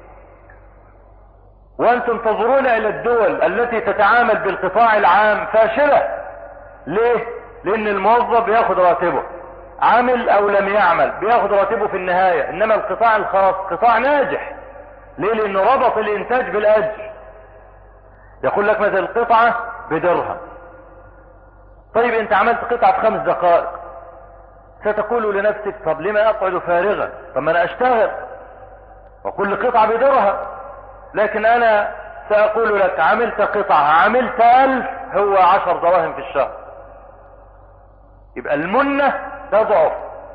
وأنتم تنظرون إلى الدول التي تتعامل بالقطاع العام فاشلة. ليه؟ لأن الموظف بياخد راتبه، عمل أو لم يعمل بياخد راتبه في النهاية. إنما القطاع الخاص قطاع ناجح. ليه؟ لأنه ربط الإنتاج بالأجر. يقول لك مثل القطعة بدرهم. طيب أنت عملت قطعة في 5 دقائق، ستقول لنفسك طب لما أقعد فارغا؟ طب ما أنا أشتغل وكل قطعة بدرهم. لكن أنا سأقول لك عملت قطعة، عملت 1000 هو 10 دراهم في الشهر. يبقى المنة تضعف،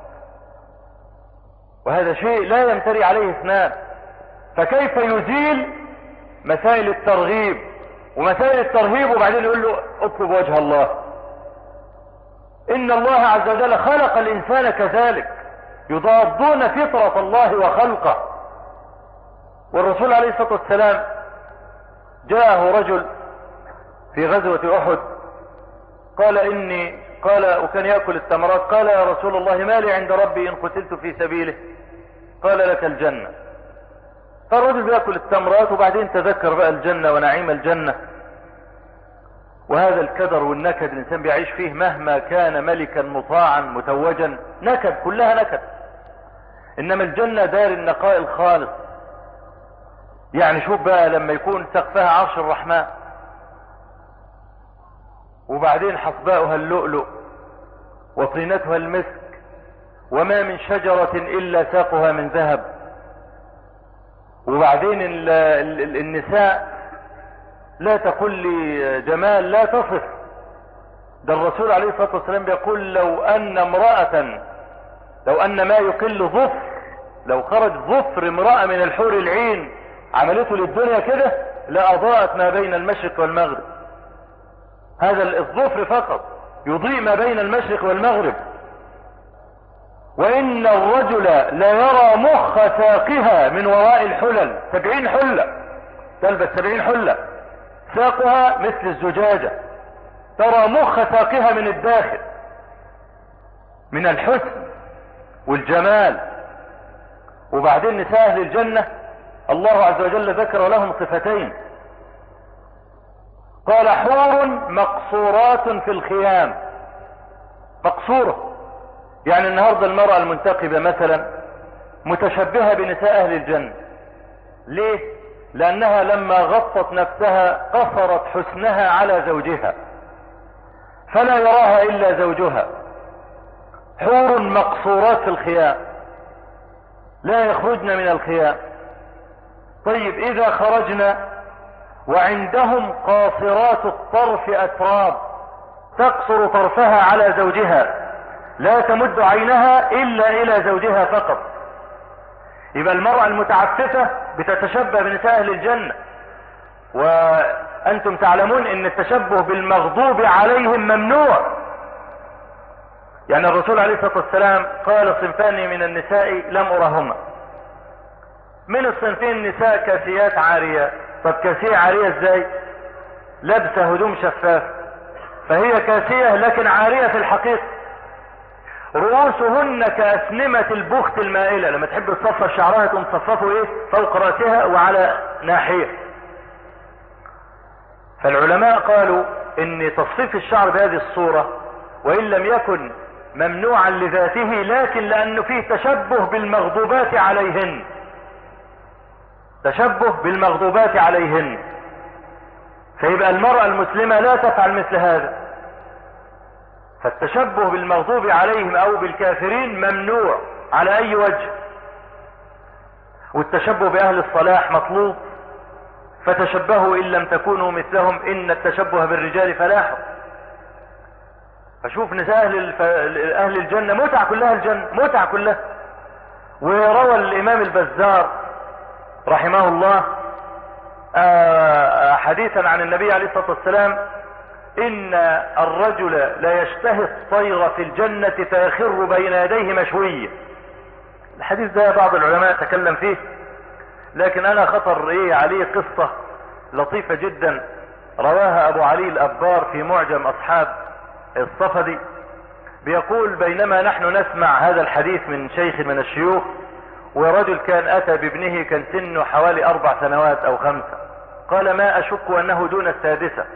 وهذا شيء لا يمتري عليه اثنان. فكيف يزيل مسائل الترغيب ومسائل الترهيب وبعدين يقول له اطلب وجه الله؟ إن الله عز وجل خلق الإنسان كذلك، يضادون فطرة الله وخلقه. والرسول عليه الصلاة والسلام جاءه رجل في غزوة أحد قال وكان يأكل التمرات، قال يا رسول الله ما لي عند ربي إن قتلت في سبيله؟ قال لك الجنة. فالرجل بيأكل التمرات وبعدين تذكر بقى الجنة ونعيم الجنة. وهذا الكدر والنكد الإنسان بيعيش فيه مهما كان ملكا مطاعا متوجا، نكد، كلها نكد. إنما الجنة دار النقاء الخالص. يعني شوف بقى لما يكون سقفها عرش الرحمن، وبعدين حصباؤها اللؤلؤ وطينتها المسك، وما من شجرة إلا ساقها من ذهب. وبعدين النساء لا تقول لي جمال لا تصف. ده الرسول عليه الصلاة والسلام بيقول لو أن ما يقل ظفر، لو خرج ظفر امرأة من الحور العين عملته للدنيا كده لأضاءت ما بين المشرق والمغرب. هذا الظفر فقط يضيء ما بين المشرق والمغرب. وإن الرجل لا يرى مخ ساقها من وراء الحلل. 70 حلة تلبس، 70 حلة، ساقها مثل الزجاجة ترى مخ ساقها من الداخل من الحسن والجمال. وبعدين نساء اهل الجنة الله عز وجل ذكر لهم صفتين، قال حور مقصورات في الخيام. مقصورة يعني النهاردة المرأة المنتقبة مثلا متشبهة بنساء اهل الجنة. ليه؟ لانها لما غطت نفسها قصرت حسنها على زوجها فلا يراها الا زوجها. حور مقصورات في الخيام لا يخرجن من الخيام. طيب اذا خرجنا وعندهم قاصرات الطرف اتراب، تقصر طرفها على زوجها لا تمد عينها الا الى زوجها فقط. يبقى المرأة المتعففة بتتشبه بنساء اهل الجنة. وانتم تعلمون ان التشبه بالمغضوب عليهم ممنوع. يعني الرسول عليه الصلاة والسلام قال صنفان من النساء لم ارهما. من الصنفين نساء كاسيات عاريات. طب كاسية عارية ازاي؟ لابسة هدوم شفاف فهي كاسية لكن عارية في الحقيقة. رؤوسهن كأسنمة البخت المائلة، لما تحب تصفف شعرها تقوم تصففه ايه فوق رأسها وعلى ناحية. فالعلماء قالوا ان تصفيف الشعر بهذه الصورة وان لم يكن ممنوعا لذاته لكن لانه فيه تشبه بالمغضوبات عليهن. تشبه بالمغضوبات عليهن. فيبقى المرأة المسلمة لا تفعل مثل هذا. فالتشبه بالمغضوب عليهم او بالكافرين ممنوع على اي وجه. والتشبه باهل الصلاح مطلوب. فتشبهوا ان لم تكونوا مثلهم ان التشبه بالرجال فلاح. فشوف نساء اهل الجنة متعة كلها، الجنة متعة كلها. وروى الامام البزار رحمه الله حديثا عن النبي عليه الصلاة والسلام ان الرجل لا يشتهي الطير في الجنة فيخر بين يديه مشوية. الحديث ده بعض العلماء تكلم فيه لكن انا خطر عليه قصة لطيفة جدا رواها ابو علي الابار في معجم اصحاب الصفدي. بيقول بينما نحن نسمع هذا الحديث من شيخ من الشيوخ ورجل كان اتى بابنه كان سنه حوالي 4 سنوات او 5، قال ما اشك انه دون السادسة.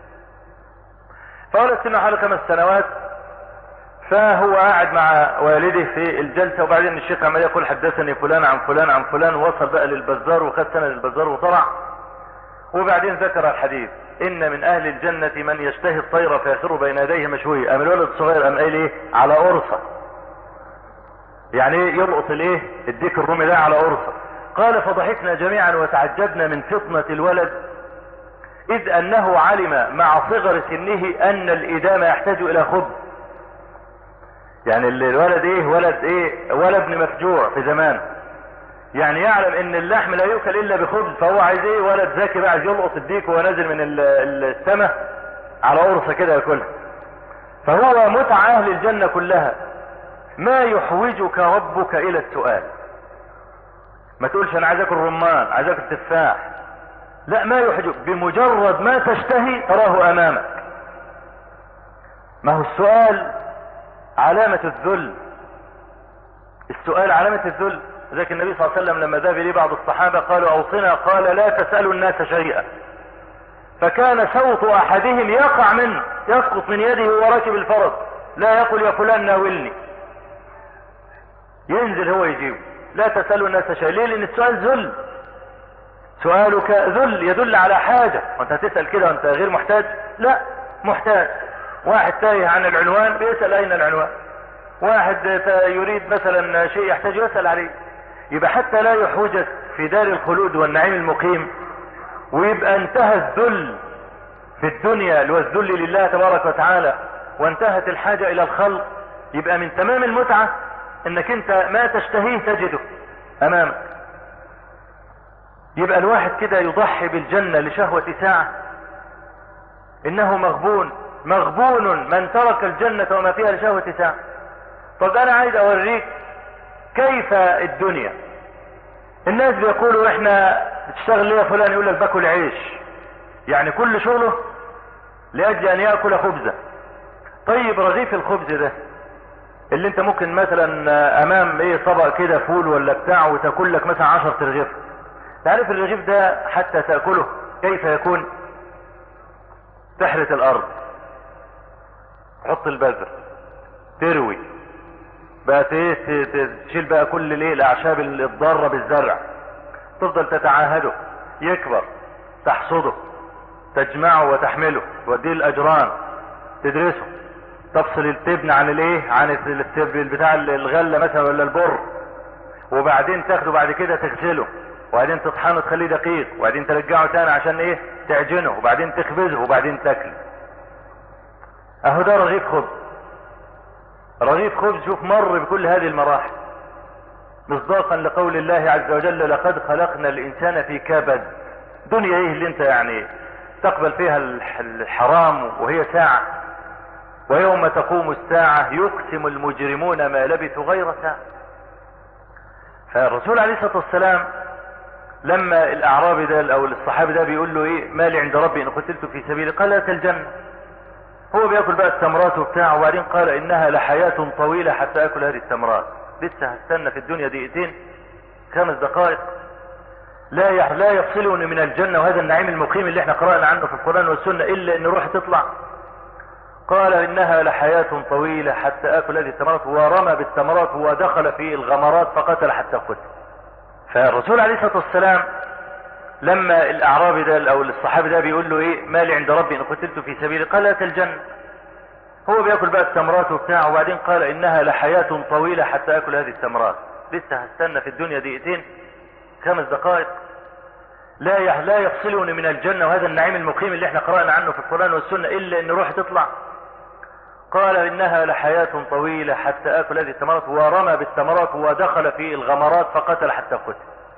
فولد سنه حوالي 5 سنوات. فهو قاعد مع والده في الجلسة وبعدين الشيخ عمال يقول حدثني فلان عن فلان عن فلان، ووصل بقى للبزار وخد سنة للبزار وطلع. وبعدين ذكر الحديث ان من اهل الجنة من يشتهي الطير فيخر بين يديه مشوي. قام الولد الصغير قام قايل ايه على قرصة، يعني ايه يلقط الايه الديك الرومي ده على قرصة. قال فضحكنا جميعا وتعجبنا من فطنة الولد اذ انه علم مع صغر سنه ان الادام يحتاج الى خبز. يعني الولد ولا ابن مفجوع في زمان، يعني يعلم ان اللحم لا يؤكل الا بخبز. فهو عايز ولد ذكي بقى عايز يلقط الديك وهو نازل من السماء على قرصة كده ياكلها. فهو متع اهل الجنة كلها. ما يحوجك ربك الى السؤال. ما تقولش انا عايز اكل رمان عايز اكل تفاح، لا، ما يحوجك بمجرد ما تشتهي تراه امامك. ما هو السؤال علامة الذل. السؤال علامة الذل. ذلك النبي صلى الله عليه وسلم لما ذهب لي بعض الصحابة قالوا اوصنا، قال لا تسألوا الناس شيئا. فكان صوت احدهم يقع منه يسقط من يده وهو راكب الفرس، لا يقول يا فلان ناولني، ينزل هو يجيب. لا تسألوا الناس شيئا. ليه؟ لان السؤال ذل. سؤالك ذل يدل على حاجة. وانت هتسأل كده وانت غير محتاج؟ لا، محتاج. واحد تايه عن العنوان بيسأل اين العنوان. واحد يريد مثلا شيء يحتاج يسأل عليه. يبقى حتى لا يحوجك في دار الخلود والنعيم المقيم ويبقى انتهى الذل في الدنيا اللي هو الذل لله تبارك وتعالى وانتهت الحاجة الى الخلق. يبقى من تمام المتعة انك انت ما تشتهيه تجده امامك. يبقى الواحد كده يضحي بالجنة لشهوة ساعة. انه مغبون من ترك الجنة وما فيها لشهوة ساعة. طب انا عايز اوريك كيف الدنيا. الناس بيقولوا احنا بتشتغل ليه يا فلان؟ يقول لك باكل عيش. يعني كل شغله لاجل ان يأكل خبزة. طيب رغيف الخبز ده اللي انت ممكن مثلا امام ايه طبق كده فول ولا بتاع وتاكل لك مثلا 10 رغيف، تعرف الرغيف ده حتى تأكله كيف يكون؟ تحرث الارض، تحط البذر، تروي بقى، تشيل بقى كل الايه الاعشاب الضاره بالزرع، تفضل تتعاهده، يكبر، تحصده، تجمعه وتحمله، توديه الاجران، تدرسه، تفصل التبن عن الايه، عن التبن بتاع الغله مثلا ولا البر، وبعدين تاخده بعد كده تغسله، وبعدين تطحنه تخليه دقيق، وبعدين ترجعه تاني عشان ايه تعجنه، وبعدين تخبزه، وبعدين تاكله. اهو ده رغيف خبز. رغيف خبز شوف مر بكل هذه المراحل، مصداقا لقول الله عز وجل لقد خلقنا الانسان في كبد. دنيا ايه اللي انت يعني تقبل فيها الحرام وهي ساعة؟ ويوم تقوم الساعة يقسم المجرمون ما لبثوا غير ساعة. فالرسول عليه الصلاة والسلام لما الاعرابي ده او الصحابي ده بيقول له ايه مالي عند ربي ان قتلت في سبيله، قال لك الجنة. هو بياكل بقى التمرات وبتاعه، وبعدين قال انها لحياة طويلة حتى اكل هذه التمرات. لسه هستنى في الدنيا دقيقتين 5 دقائق لا يفصلني من الجنة وهذا النعيم المقيم اللي احنا قرأنا عنه في القرآن والسنة الا ان روح تطلع. قال انها لحياة طويلة حتى اكل هذه التمرات، ورمى بالتمرات ودخل في الغمرات فقتل حتى قتل. فالرسول عليه الصلاة والسلام لما الاعرابي ده او الصحابي ده بيقول له ايه مالي عند ربي ان قتلت في سبيله، قال لك الجنة. هو بياكل بقى التمرات وبتاعه، وبعدين قال انها لحياة طويلة حتى اكل هذه التمرات. لسه هستنى في الدنيا دقيقتين 5 دقائق لا يفصلني من الجنة وهذا النعيم المقيم اللي احنا قرأنا عنه في القرآن والسنة الا ان روح تطلع. قال انها لحياة طويلة حتى اكل هذه التمرات، ورمى بالتمرات ودخل في الغمرات فقتل حتى قتل.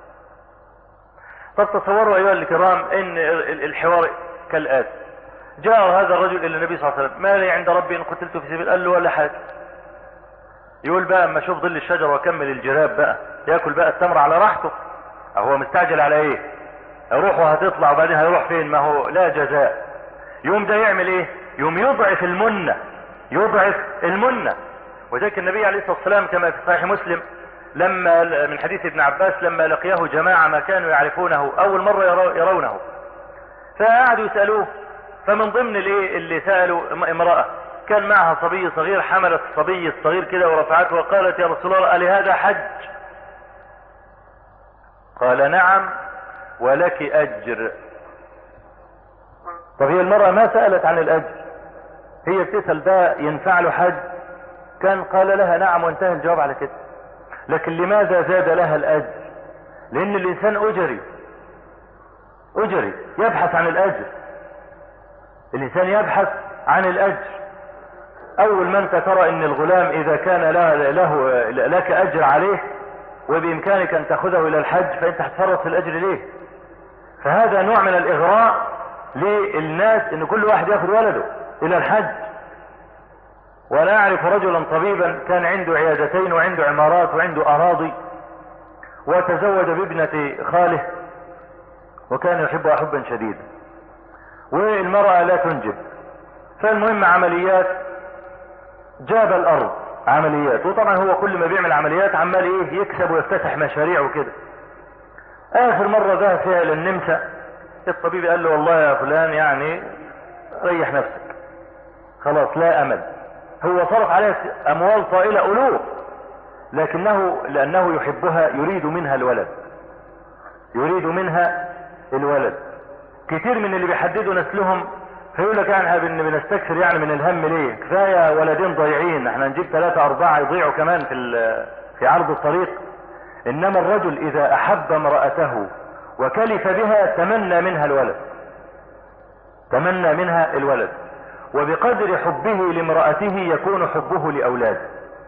طب تصوروا ايها الكرام ان الحوار كالآتي: جاء هذا الرجل الى النبي صلى الله عليه وسلم مالي عند ربي ان قتلت في سبيل، قال له ولا حاجة. يقول بقى اما اشوف ظل الشجر واكمل الجراب بقى، ياكل بقى التمر على راحته. هو مستعجل على ايه؟ روحه هتطلع وبعدين هيروح فين؟ ما هو لا جزاء. يوم ده يعمل ايه؟ يوم يضعف المنة. وذلك النبي عليه الصلاة والسلام كما في صحيح مسلم لما من حديث ابن عباس لما لقيه جماعة ما كانوا يعرفونه اول مرة يرونه، فقعدوا يسألوه، فمن ضمن اللي سألوا امرأة كان معها صبي صغير، حملت الصبي الصغير كده ورفعته وقالت يا رسول الله ألهذا حج؟ قال نعم ولك أجر. طب هي المرأة ما سألت عن الأجر، هي بتسأل ده ينفع له حج؟ كان قال لها نعم وانتهى الجواب على كده. لكن لماذا زاد لها الأجر؟ لأن الإنسان أجري يبحث عن الأجر. الإنسان يبحث عن الأجر. أول ما أنت ترى أن الغلام إذا كان لك أجر عليه وبإمكانك أن تأخذه إلى الحج فأنت هتفرط في الأجر ليه؟ فهذا نوع من الإغراء للناس أن كل واحد يأخذ ولده إلى الحج. وأنا أعرف رجلا طبيبا كان عنده عيادتين وعنده عمارات وعنده أراضي، وتزوج بابنة خاله وكان يحبها حبا شديدا، والمرأة لا تنجب. فالمهم عمليات، جاب الأرض عمليات، وطبعا هو كل ما بيعمل عمليات عمال ايه يكسب ويفتتح مشاريع وكده. آخر مرة ذهب فيها إلى النمسا، الطبيب قال له والله يا فلان يعني ريح نفسك خلاص لا أمل. هو صرف عليها أموال طائلة ألوف، لأنه يحبها يريد منها الولد. كتير من اللي بيحددوا نسلهم فيقول لك يعني بنستكثر يعني من الهم ليه؟ كفاية ولدين ضايعين، احنا نجيب 3 4 يضيعوا كمان في عرض الطريق. انما الرجل اذا احب امرأته وكلف بها تمنى منها الولد، وبقدر حبه لامرأته يكون حبه لأولاده.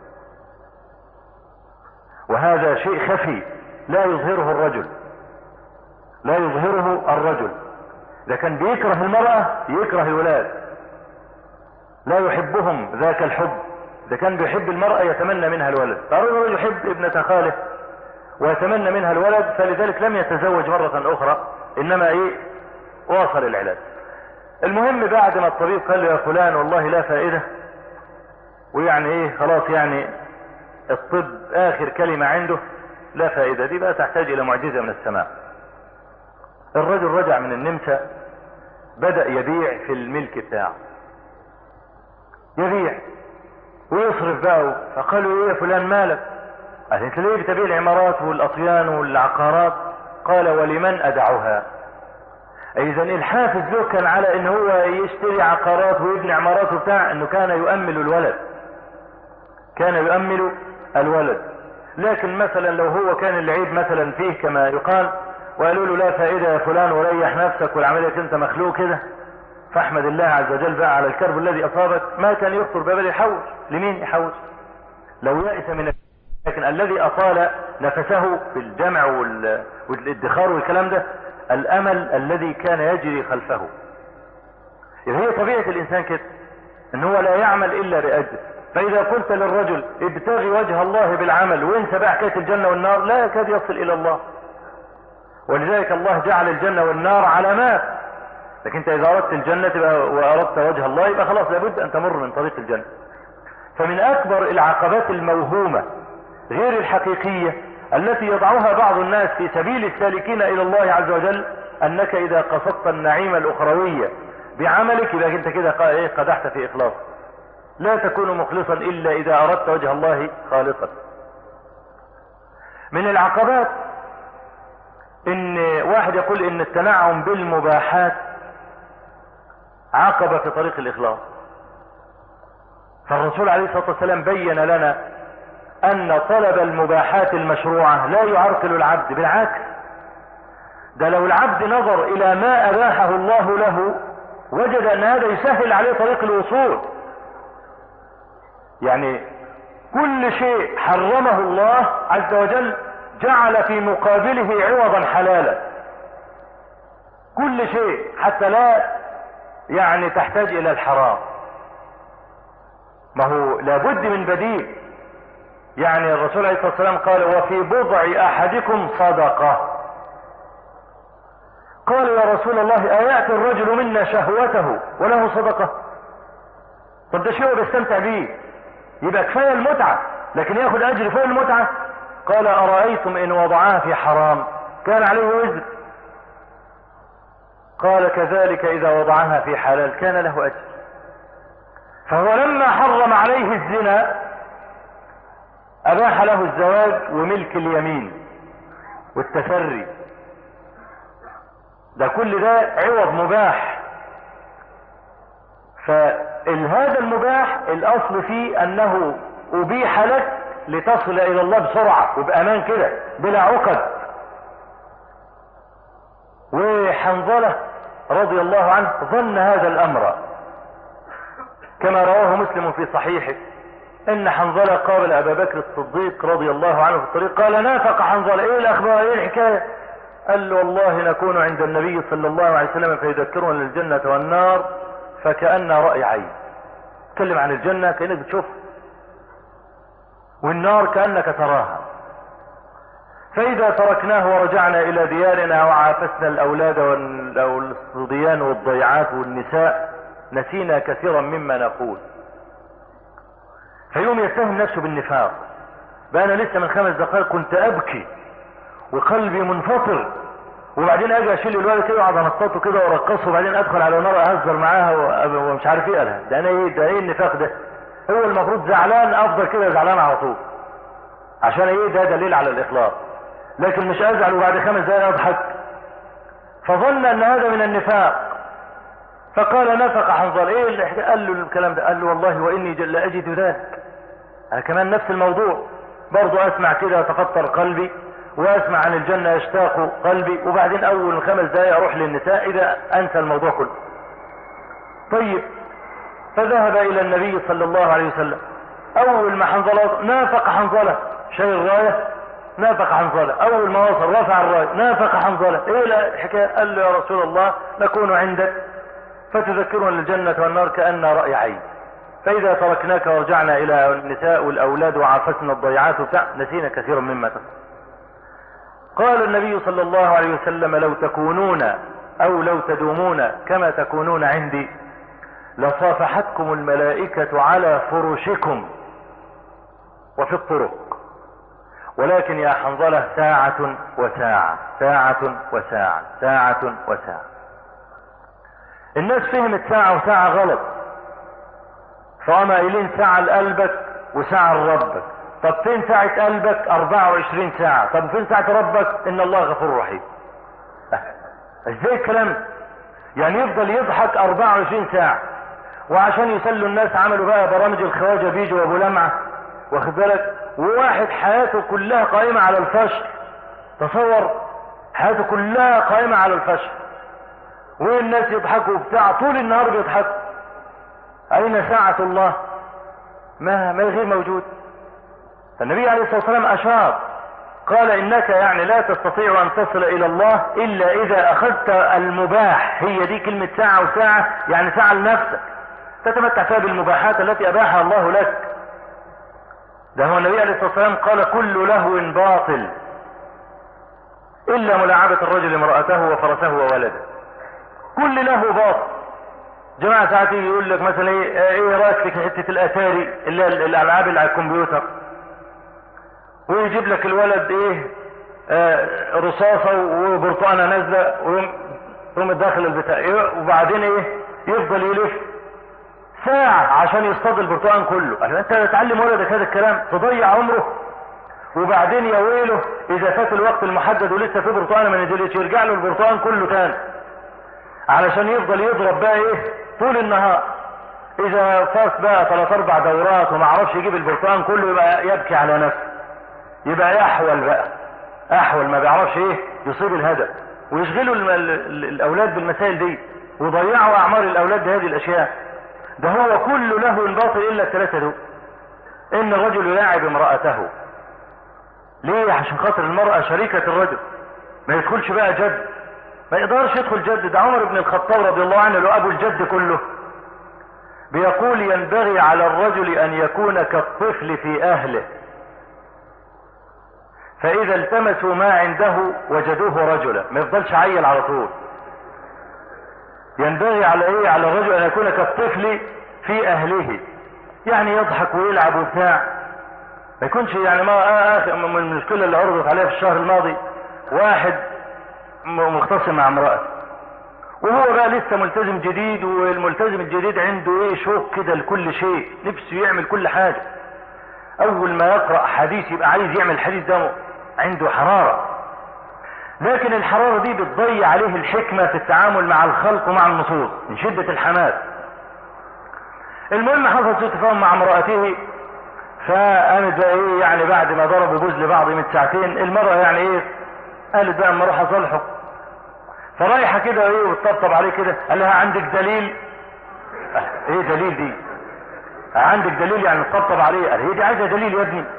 وهذا شيء خفي لا يظهره الرجل. إذا كان بيكره المرأة يكره الولاد، لا يحبهم ذاك الحب. إذا كان بيحب المرأة يتمنى منها الولد. فالرجل يحب ابنة خاله ويتمنى منها الولد، فلذلك لم يتزوج مرة أخرى، إنما واصل العلاج. المهم بعد ما الطبيب قال له يا فلان والله لا فائدة، ويعني ايه خلاص يعني الطب اخر كلمة عنده لا فائدة، دي بقى تحتاج الى معجزة من السماء. الرجل رجع من النمسا بدأ يبيع في الملك بتاعه، يبيع ويصرف بقى. فقالوا ايه يا فلان مالك؟ قال انت ليه بتبيع العمارات والاطيان والعقارات؟ قال ولمن ادعها. اذا الحافز له كان على ان هو يشتري عقارات ويبني عمارات وبتاع، انه كان يؤمل الولد، كان يؤمل الولد. لكن مثلا لو هو كان العيب مثلا فيه كما يقال وقالوا له لا فائدة يا فلان وريح نفسك والعملية انت مخلوق كده، فاحمد الله عز وجل بقى على الكرب الذي اصابك، ما كان يخطر بباله يحوش. لمين يحوش؟ لو يأس من. لكن الذي اطال نفسه في الجمع والادخار والكلام ده الامل الذي كان يجري خلفه. يعني هي طبيعة الانسان كده ان هو لا يعمل الا باجر. فاذا قلت للرجل ابتغي وجه الله بالعمل وانسى بقى حكاية الجنة والنار، لا يكاد يصل الى الله. ولذلك الله جعل الجنة والنار علامات. لكن انت اذا اردت الجنة واردت وجه الله يبقى خلاص لابد ان تمر من طريق الجنة. فمن اكبر العقبات الموهومة غير الحقيقية التي يضعها بعض الناس في سبيل السالكين الى الله عز وجل، انك اذا قصدت النعيم الاخروية بعملك يبقى انت كده قدحت في اخلاص. لا تكون مخلصا الا اذا اردت وجه الله خالصا. من العقبات ان واحد يقول ان التنعم بالمباحات عقبة في طريق الاخلاص. فالرسول عليه الصلاة والسلام بين لنا ان طلب المباحات المشروعة لا يعرقل العبد، بالعكس ده لو العبد نظر الى ما اباحه الله له وجد ان هذا يسهل عليه طريق الوصول. يعني كل شيء حرمه الله عز وجل جعل في مقابله عوضا حلالا. كل شيء حتى لا يعني تحتاج الى الحرام. ما هو لابد من بديل. يعني الرسول عليه الصلاة والسلام قال وفي بضع احدكم صدقة. قال يا رسول الله ايأتي الرجل منا شهوته وله صدقة؟ طب ده شيء بيستمتع بيه، يبقى كفاية المتعة، لكن ياخد اجر فوق المتعة. قال أرأيتم إن وضعها في حرام كان عليه وزر؟ قال كذلك إذا وضعها في حلال كان له أجر. فهو لما حرم عليه الزنا أباح له الزواج وملك اليمين والتسري. ده كل ده عوض مباح. فهذا المباح الأصل فيه أنه أبيح لك لتصل الى الله بسرعة وبامان كده بلا عقد. وحنظلة رضي الله عنه ظن هذا الامر كما رواه مسلم في صحيحه ان حنظلة قابل ابا بكر الصديق رضي الله عنه في الطريق قال نافق حنظلة ايه الاخبار ايه الحكاية؟ قال له والله نكون عند النبي صلى الله عليه وسلم فيذكرنا الجنة والنار فكأن رأي عين. تكلم عن الجنة كأنك بتشوف، والنار كأنك تراها. فإذا تركناه ورجعنا إلى ديارنا وعافسنا الأولاد والصبيان والضيعات والنساء نسينا كثيرا مما نقول. فيوم يتهم نفسه بالنفاق. بقى أنا لسه من 5 دقائق كنت أبكي وقلبي منفطر، وبعدين أجي أشيل الولد كده وأقعد أنططه كده وأرقصه وبعدين أدخل على نار أهزر معاها ومش عارف إيه. قالها ده أنا إيه؟ ده إيه النفاق ده؟ هو المفروض زعلان افضل كده زعلان على طول عشان ايه؟ ده دليل على الاخلاص. لكن مش ازعل وبعد 5 دقائق اضحك. فظن ان هذا من النفاق فقال نفق حنظل ايه اللي قال له الكلام ده؟ قال له والله واني جل اجد ذلك. انا كمان نفس الموضوع برضو اسمع كده يتفطر قلبي واسمع عن الجنة يشتاق قلبي وبعدين اول 5 دقائق اروح للنساء اذا انسى الموضوع كله. طيب فذهب الى النبي صلى الله عليه وسلم. اول ما حنظلة نافق حنظلة شايل الراية نافق حنظلة. اول ما وصل رفع الراية نافق حنظلة. ايه الحكاية؟ قال له يا رسول الله نكون عندك فتذكرنا الجنة والنار كأن رأي عين، فاذا تركناك ورجعنا الى النساء والاولاد وعافسنا الضيعات وبتاع نسينا كثيرا مما تفعل. قال النبي صلى الله عليه وسلم لو تكونون او لو تدومون كما تكونون عندي لصافحتكم الملائكة على فرشكم وفي الطرق، ولكن يا حنظلة ساعة وساعة، ساعة وساعة، ساعة وساعة. الناس فهمت ساعة وساعة غلط، فهم قايلين ساعة لقلبك وساعة لربك. طب فين ساعة قلبك؟ 24 ساعة. طب فين ساعة ربك؟ ان الله غفور رحيم. ازاي الكلام؟ يعني يفضل يضحك 24 ساعة، وعشان يسلوا الناس عملوا بقى برامج الخواجة بيجو وابو لمعة، واخد بالك؟ وواحد حياته كلها قائمة على الفشل. تصور حياته كلها قائمة على الفشل، والناس يضحكوا بتاع طول النهار بيضحكوا. اين ساعة الله؟ ما غير موجود. النبي عليه الصلاة والسلام اشار قال انك يعني لا تستطيع ان تصل الى الله الا اذا اخذت المباح. هي دي كلمة ساعة وساعة، يعني ساعة لنفسك تتمتع فيها بالمباحات التي اباحها الله لك. ده هو النبي عليه الصلاة والسلام قال كل لهو باطل الا ملاعبة الرجل امرأته وفرسه وولده. كل لهو باطل. جماعة ساعات يقول لك مثلا ايه رايك في حتة الاتاري اللي هي الالعاب اللي على الكمبيوتر، ويجيب لك الولد ايه رصاصة وبرتقانة نازلة ويقوم داخل البتاع وبعدين ايه يفضل يلف ساعة عشان يصطاد البرتقان كله. انت تعلم ولدك هذا الكلام تضيع عمره، وبعدين يا ويله اذا فات الوقت المحدد ولسه في برتقانة ما نزلتش يرجع له البرتقان كله تاني علشان يفضل يضرب بقى ايه طول النهار. اذا فات بقى 3-4 دورات وما عرفش يجيب البرتقان كله يبقى يبكي على نفسه، يبقى يحول بقى احول ما بيعرفش ايه يصيب الهدف، ويشغلوا الاولاد بالمسائل دي ويضيعوا اعمار الاولاد بهذه الاشياء. ده هو كل له باطل الا الثلاثة دول. ان الرجل يلاعب امرأته. ليه؟ عشان خاطر المرأة شريكة الرجل، ما يدخلش بقى جد، ما يقدرش يدخل جد. ده عمر بن الخطاب رضي الله عنه له ابو الجد كله بيقول ينبغي على الرجل ان يكون كالطفل في اهله، فاذا التمسوا ما عنده وجدوه رجلا. ما يفضلش عيل على طول. ينبغي على ايه؟ على الرجل ان يكون كالطفل في اهله، يعني يضحك ويلعب وبتاع، ما يكونش يعني ما من المشكلة اللي عرضت عليها في الشهر الماضي واحد مختصم مع امرأة، وهو بقى لسه ملتزم جديد، والملتزم الجديد عنده ايه شوق كده لكل شيء، نفسه يعمل كل حاجة. اول ما يقرأ حديث يبقى عايز يعمل الحديث ده، عنده حرارة، لكن الحرارة دي بتضيع عليه الحكمة في التعامل مع الخلق ومع النصوص من شدة الحماس. المهم حصل سوء تفاهم مع امرأته، فقامت بقى ايه يعني بعد ما ضربوا بوز لبعض من ساعتين المرأة يعني ايه قالت بقى اما اروح اصالحه، فرايحة كده ايه وتطبطب عليه كده، قال لها عندك دليل؟ ايه دليل دي؟ عندك دليل يعني تطبطب عليه؟ قال هي دي عايزة دليل يا ابني؟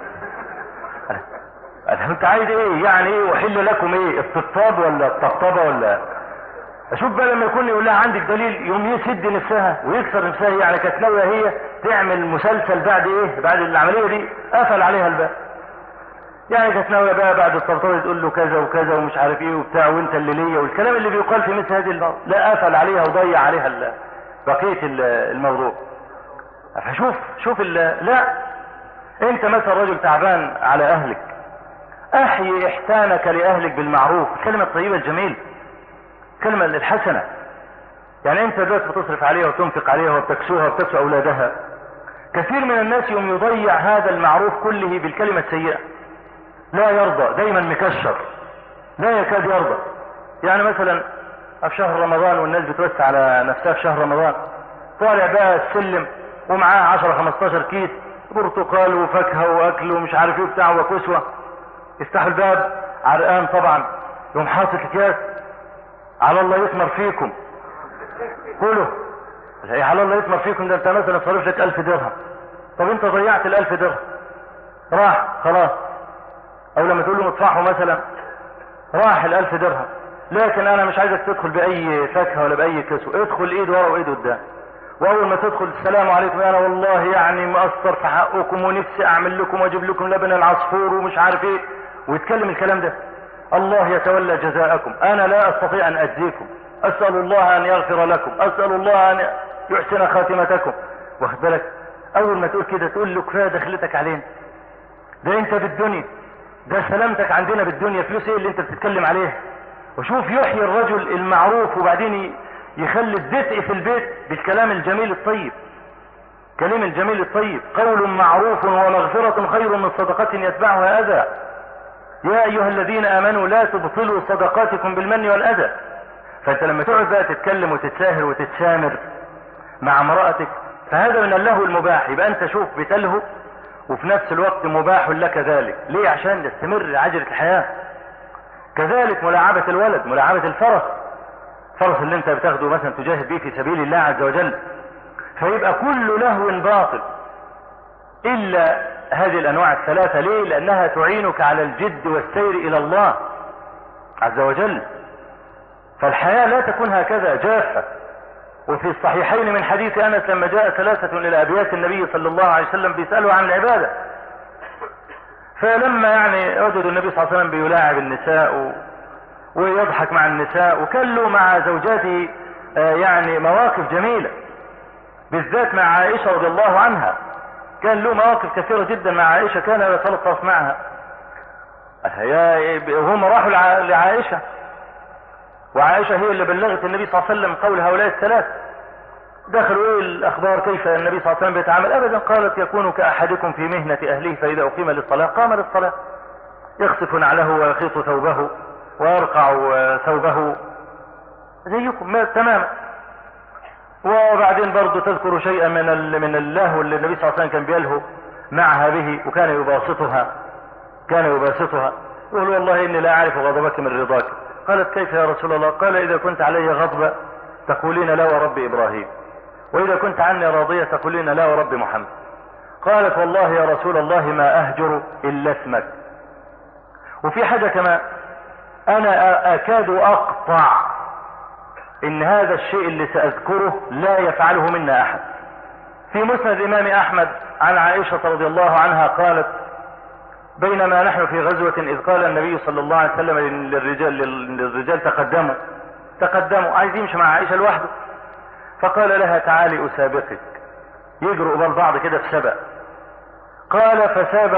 قال انت عايز ايه يعني؟ ايه وحل لكم ايه الطبطاب ولا الطبطبة ولا؟ اشوف بقى لما يكون يقول لها عندك دليل يوم يسد نفسها ويكسر نفسها. يعني كانت ناويه هي تعمل مسلسل بعد ايه؟ بعد العمليه دي قفل عليها الباب. يعني كانت ناويه بقى بعد الطبطبه تقول له كذا وكذا ومش عارف ايه وبتاع وانت اللي ليا والكلام اللي بيقال في مثل هذه الموضوع. لا قفل عليها وضيع عليها بقيه الموضوع. فشوف لا انت مثلا رجل تعبان على اهلك، احيي احسانك لاهلك بالمعروف، الكلمه الطيبه الجميله، كلمة الحسنة. يعني انت دلوقتي بتصرف عليها وتنفق عليها وبتكسوها وبتكسو اولادها. كثير من الناس يوم يضيع هذا المعروف كله بالكلمة السيئة، لا يرضى، دايما مكشر، لا يكاد يرضى. يعني مثلا في شهر رمضان والناس بتوسع على نفسها في شهر رمضان، طالع بقى السلم ومعاه 10-15 كيس برتقال وفاكهة واكل ومش عارف ايه وبتاع وكسوة، يفتحوا الباب عرقان طبعا، يوم حاطط الكياس على الله يثمر فيكم قولوا على الله يثمر فيكم. ده انت مثلا صرف لك 1000 درهم، طب انت ضيعت ال1000 درهم راح خلاص. او لما تقول له مدفعه مثلا راح ال1000 درهم. لكن انا مش عايزك تدخل باي فاكهه ولا باي كسوه، ادخل ايد ورا وايد قدام، واول ما تدخل السلام عليكم انا والله يعني مقصر في حقكم ونفسي اعمل لكم واجيب لكم لبن العصفور ومش عارف ايه، ويتكلم الكلام ده. الله يتولى جزاءكم، انا لا استطيع ان اجزيكم، اسأل الله ان يغفر لكم، اسأل الله ان يحسن خاتمتكم. واخد بالك؟ اول ما تقول كده تقول له كفايه دخلتك علينا، ده انت بالدنيا، ده سلامتك عندنا بالدنيا، فلوس ايه اللي انت بتتكلم عليها؟ وشوف يحيي الرجل المعروف وبعدين يخلي الدفء في البيت بالكلام الجميل الطيب. كلام الجميل الطيب، قول معروف ومغفرة خير من صدقة يتبعها أذى. يا أيها الذين آمنوا لا تبطلوا صدقاتكم بالمن والأذى. فأنت لما تقعد بقى تتكلم وتتساهر وتتسامر مع امرأتك فهذا من اللهو المباح، يبقى أنت شوف بتلهو وفي نفس الوقت مباح لك ذلك. ليه؟ عشان تستمر عجلة الحياة. كذلك ملاعبة الولد، ملاعبة الفرس، الفرس اللي انت بتاخده مثلا تجاهد به في سبيل الله عز وجل، فيبقى كل لهو باطل الا هذه الانواع الثلاثة. ليه؟ لانها تعينك على الجد والسير الى الله عز وجل. فالحياة لا تكون هكذا جافة. وفي الصحيحين من حديث انس لما جاء ثلاثة الى ابيات النبي صلى الله عليه وسلم بيسألوا عن العبادة، فلما يعني وجد النبي صلى الله عليه وسلم بيلاعب النساء ويضحك مع النساء، وكان له مع زوجاته يعني مواقف جميلة، بالذات مع عائشة رضي الله عنها. كان له مواقف كثيرة جدا مع عائشة كان يتلطف معها. هم راحوا لعائشة، وعائشة هي اللي بلغت النبي صلى الله عليه وسلم قول هؤلاء الثلاث. دخلوا ايه الاخبار، كيف النبي صلى الله عليه وسلم بيتعامل؟ ابدا. قالت يكون كاحدكم في مهنة اهله فاذا اقيم للصلاة قام للصلاة، يخصف نعله ويخيط ثوبه ويرقع ثوبه زيكم تماما. وبعدين برضو تذكر شيئا من اللهو اللي النبي صلى الله عليه وسلم كان بيلهو معها به، وكان يباسطها يقول والله اني لا اعرف غضبك من رضاك. قالت كيف يا رسول الله؟ قال اذا كنت علي غضبة تقولين لا ورب ابراهيم، واذا كنت عني راضية تقولين لا ورب محمد. قالت والله يا رسول الله ما اهجر الا اسمك. وفي حاجة كمان، انا اكاد اقطع ان هذا الشيء اللي ساذكره لا يفعله منا احد. في مسند الامام احمد عن عائشة رضي الله عنها قالت بينما نحن في غزوة اذ قال النبي صلى الله عليه وسلم للرجال تقدموا، عايز يمشي مع عائشة لوحده، فقال لها تعالي اسابقك، يجرؤوا قبال بعض كده في سبق. قال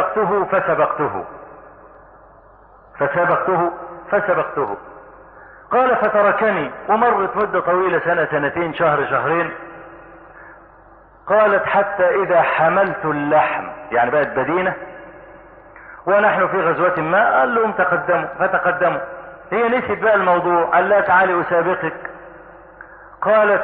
فسبقته قال فتركني، ومرت مدة طويلة، سنة سنتين شهر شهرين. قالت حتى اذا حملت اللحم، يعني بقت بدينة، ونحن في غزوة ما قال لهم فتقدموا. هي نسيت بقى الموضوع، قال لا تعالي اسابقك. قالت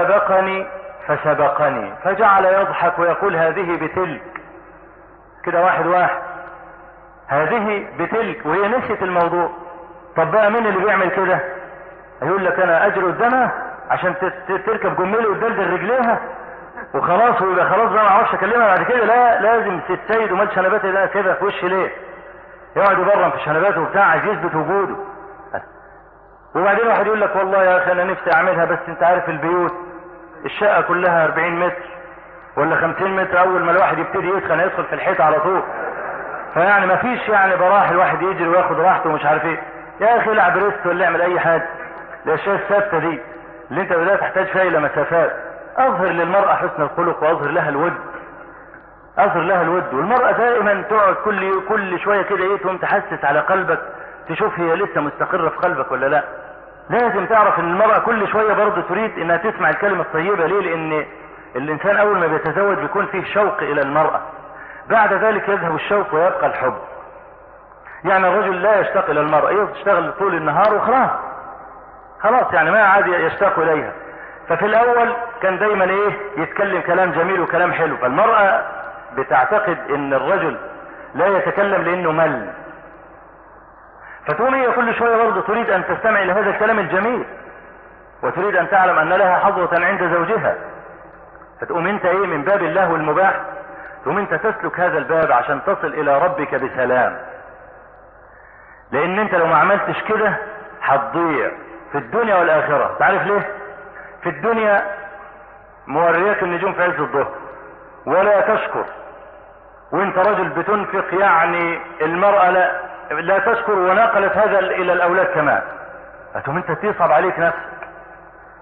فسبقني فجعل يضحك ويقول هذه بتلك، كده واحد هذه بتلك، وهي نسيت الموضوع. طب بقى مين اللي بيعمل كده؟ يقول لك انا اجري قدامها عشان تركب جميلي وتدلدل رجليها وخلاص، ويبقى خلاص بقى ما اعرفش اكلمها بعد كده. لا، لازم السيد ومال شنباتي ده كده في وشي ليه؟ يقعد يبرم في شنباته وبتاع، عايز يثبت وجوده. وبعدين واحد يقول لك والله يا اخي انا نفسي اعملها، بس انت عارف البيوت الشقة كلها 40 متر ولا 50 متر، اول ما الواحد يبتدي يدخل في الحيط على طول. فيعني ما فيش يعني براح الواحد يجري وياخد راحته ومش عارف ايه. يا اخي العب ريست ولا اعمل اي حاجة. الاشياء الثابتة دي اللي انت بدأت تحتاج فيها الى مسافات. اظهر للمرأة حسن الخلق واظهر لها الود. والمرأة دائما تقعد كل شوية كده ايه تقوم تحسس على قلبك، تشوف هي لسه مستقرة في قلبك ولا لا. لازم تعرف ان المرأة كل شوية برضه تريد انها تسمع الكلمة الطيبة. ليه؟ لان الانسان اول ما بيتزوج بيكون فيه شوق الى المرأة، بعد ذلك يذهب الشوق ويبقى الحب. يعني الرجل لا يشتاق الى المرأة، يشتغل طول النهار وخلاص يعني ما عاد يشتاق اليها. ففي الاول كان دايما ايه يتكلم كلام جميل وكلام حلو، فالمرأة بتعتقد ان الرجل لا يتكلم لانه مل، فتقوم هي كل شوية برضه تريد ان تستمع الى هذا الكلام الجميل، وتريد ان تعلم ان لها حظوة عند زوجها. فتقوم انت ايه من باب الله والمباح، تقوم انت تسلك هذا الباب عشان تصل الى ربك بسلام. لان انت لو ما عملتش كده هتضيع في الدنيا والاخرة. تعرف ليه؟ في الدنيا موريات النجوم في عز الظهر ولا تشكر، وانت رجل بتنفق، يعني المرأة لا تشكر، ونقلت هذا الى الاولاد كمان. فتقوم انت تصعب عليك نفسك،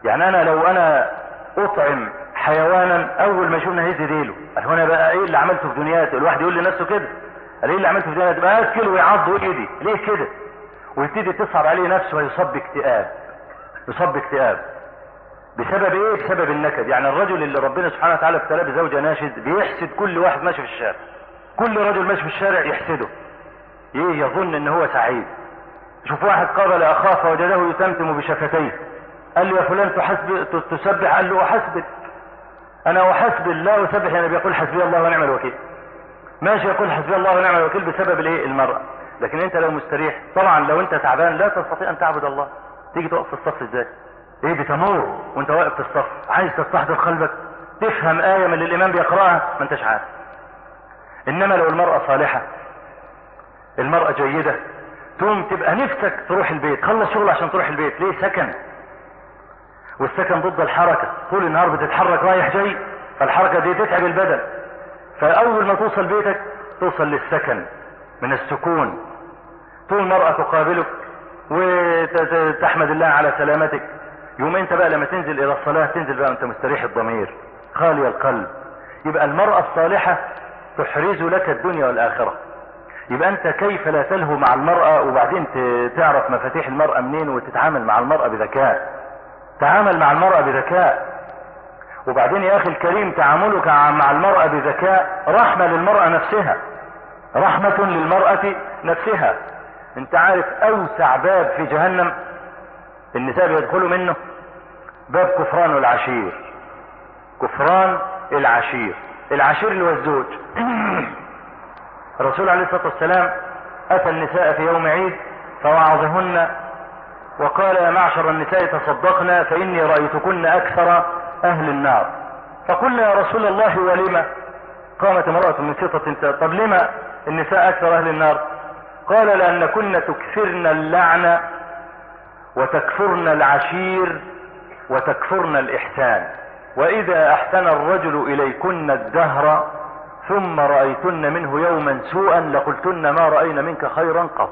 يعني انا لو انا اطعم حيوانا اول ما يشوفنا هز ديله، قال هو انا بقى ايه اللي عملته في دنياتي؟ الواحد يقول لنفسه كده، قال ايه اللي عملته في دنياتي؟ بقى اكل ويعض ايدي ليه كده؟ ويبتدي تصعب عليه نفسه ويصاب باكتئاب، يصاب باكتئاب بسبب ايه؟ بسبب النكد. يعني الرجل اللي ربنا سبحانه وتعالى ابتلاه بزوجة ناشد بيحسد كل واحد ماشي في الشارع، كل رجل ماشي في الشارع يحسده، ايه يظن ان هو سعيد. شوف واحد قابل اخاه فوجده يتمتم بشفتيه، قال له يا فلان تسبح؟ قال له احسبك، انا احسب لا اسبح. يعني بيقول حسبي الله ونعم الوكيل، ماشي يقول حسبي الله ونعم الوكيل بسبب الايه؟ المرأة. لكن انت لو مستريح طبعا، لو انت تعبان لا تستطيع ان تعبد الله، تيجي تقف في الصف ازاي؟ ايه بتمور وانت واقف في الصف، عايز تستحضر قلبك تفهم آية من اللي الامام بيقرأها ما انتش عارف. انما لو المرأة صالحة، المرأة جيدة، تقوم تبقى نفسك تروح البيت، خلص شغل عشان تروح البيت. ليه؟ سكن، والسكن ضد الحركة، طول النهار بتتحرك رايح جاي، فالحركة دي تتعب البدن. فاول ما توصل بيتك توصل للسكن من السكون، طول المرأة تقابلك وتحمد الله على سلامتك. يوم انت بقى لما تنزل الى الصلاة تنزل بقى انت مستريح الضمير خالي القلب. يبقى المرأة الصالحة تحرز لك الدنيا والآخرة. يبقى انت كيف لا تلهو مع المرأة وبعدين تعرف مفاتيح المرأة منين وتتعامل مع المرأة بذكاء. تعامل مع المرأة بذكاء. وبعدين يا اخي الكريم تعاملك مع المرأة بذكاء رحمة للمرأة نفسها، رحمة للمرأة نفسها. انت عارف اوسع باب في جهنم النساء بيدخلوا منه؟ باب كفران العشير. كفران العشير، العشير اللي هو الزوج. الرسول عليه الصلاة والسلام اتى النساء في يوم عيد فوعظهن وقال يا معشر النساء تصدقنا فاني رأيتكن اكثر اهل النار. فقلنا يا رسول الله ولما؟ قامت امرأة من ستة، طب لما النساء اكثر اهل النار؟ قال لانكن تكثرن اللعن وتكفرن العشير وتكفرن الاحسان، واذا احسن الرجل اليكن الدهر ثم رأيتن منه يوما سوءا لقلتن ما رأينا منك خيرا قط.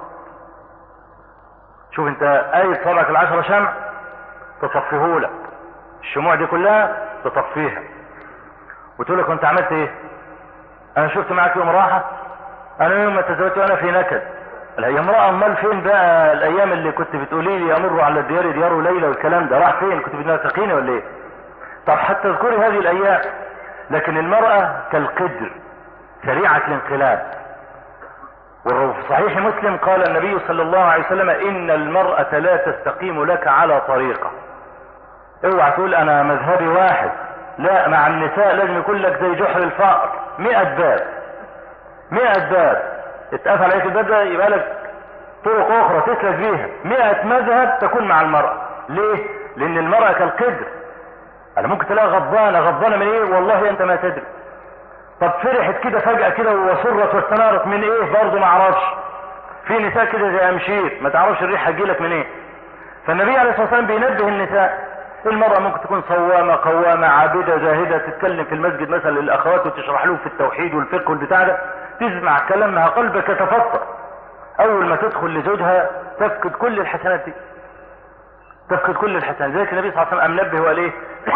شوف انت آية صلك 10 شمع تصفيهولك، الشموع دي كلها تطفيها وتقول لك انت عملت ايه؟ انا شفت معاك يوم راحة، انا يوم ما تزوجت وانا في نكد. يا امرأة امال فين بقى الايام اللي كنت بتقولي لي يمر على الديار ديار ليلة والكلام ده؟ راح فين؟ كنت بتنافقيني ولا ايه؟ طب حتى اذكري هذه الايام. لكن المرأة كالقدر سريعة الانقلاب. وفي صحيح مسلم قال النبي صلى الله عليه وسلم ان المرأة لا تستقيم لك على طريقة. اوعى تقول انا مذهبي واحد، لا، مع النساء لازم يكون لك زي جحر الفأر 100 باب، 100 باب اتقفل عليك الباب ده يبقى لك طرق اخرى تسلك بيها. 100 مذهب تكون مع المرأة. ليه؟ لان المرأة كالقدر. انا ممكن تلاقي غضبانة من ايه؟ والله انت ما تدري. طب فرحت كده فجأة كده وصرت واستنارت من ايه؟ برضه ما اعرفش. في نساء كده زي امشير ما تعرفش الريحة هتجيلك من ايه. فالنبي عليه الصلاة والسلام بينبه النساء. المرأة ممكن تكون صوامة قوامة عابدة زاهدة، تتكلم في المسجد مثلا للاخوات وتشرح لهم في التوحيد والفقه والبتاع ده، تسمع كلامها قلبك يتفطر. اول ما تدخل لزوجها تفقد كل الحسنات دي، تفقد كل الحسنات. ذلك النبي صلى الله عليه وسلم منبه وقال ايه؟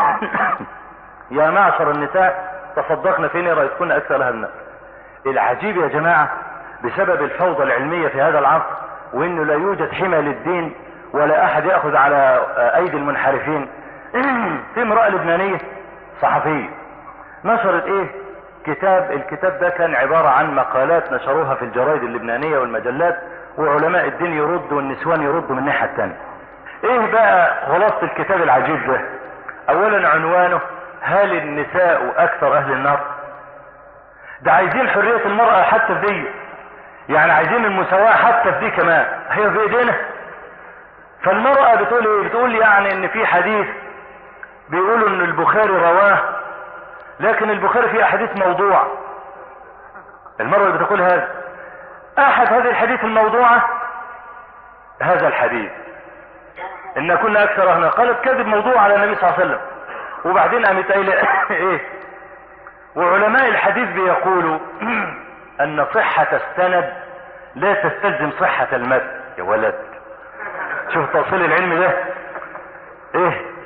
يا معشر النساء تصدقنا فين رأيتكن اكثر اهل النار. العجيب يا جماعة بسبب الفوضى العلمية في هذا العصر، وانه لا يوجد حمى للدين ولا احد يأخذ على ايدي المنحرفين. في امرأة لبنانية صحفية نشرت ايه؟ الكتاب ده كان عبارة عن مقالات نشروها في الجرائد اللبنانية والمجلات، وعلماء الدين يردوا والنسوان يردوا من الناحية التانية. ايه بقى خلاصة الكتاب العجيب ده؟ اولا عنوانه هل النساء اكثر اهل النار؟ ده عايزين حرية المرأة حتى في دي، يعني عايزين المساواة حتى في دي كمان، هي في ايدينا. فالمرأة بتقول ايه؟ بتقول يعني ان في حديث بيقولوا ان البخاري رواه، لكن البخاري فيه احاديث موضوع. المرأة اللي بتقول هذا احد هذه الحديث الموضوعة هذا الحديث ان كنا اكثر اهلنا، قالت كذب موضوع على النبي صلى الله عليه وسلم. وبعدين قامت قايله ايه؟ وعلماء الحديث بيقولوا ان صحة السند لا تستلزم صحة المتن. يا ولد شوف التأصيل العلمي ده ايه؟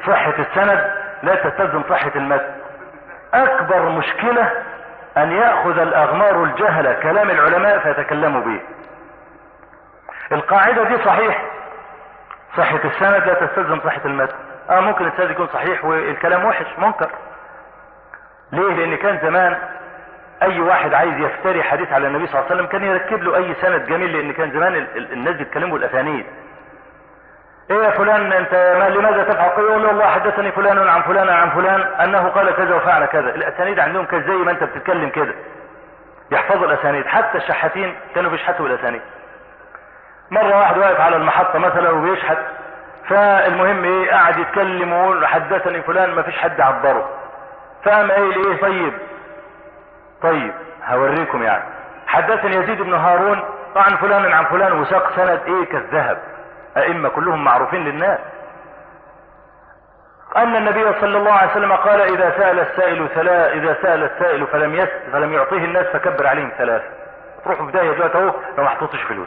صحة السند لا تستلزم صحة المتن. اكبر مشكلة ان يأخذ الاغمار الجهلة كلام العلماء فيتكلموا به. القاعدة دي صحيح، صحة السند لا تستلزم صحة المتن. ممكن السند يكون صحيح والكلام وحش منكر. ليه؟ لان كان زمان اي واحد عايز يفتري حديث على النبي صلى الله عليه وسلم كان يركب له اي سند جميل، لان كان زمان الناس بيتكلموا الاسانيد. ايه يا فلان انت لماذا تفعل؟ يقول له والله حدثني فلان عن فلان عن فلان انه قال كذا وفعل كذا. الاسانيد عندهم كان زي ما انت بتتكلم كده، يحفظوا الاسانيد. حتى الشحاتين كانوا بيشحتوا الاسانيد. مرة واحد واقف على المحطة مثلا وبيشحت، فالمهم ايه قاعد يتكلم ويقول حدثني فلان، ما فيش حد عبره. فقام قايل ايه طيب هوريكم يعني. حدثني يزيد بن هارون عن فلان عن فلان، وساق سند ايه كالذهب، ائمة كلهم معروفين للناس. ان النبي صلى الله عليه وسلم قال اذا سأل السائل فلم يعطيه الناس فكبر عليهم 3. تروحوا في داهية دلوقتي اهو لو ما حطوش فلوس.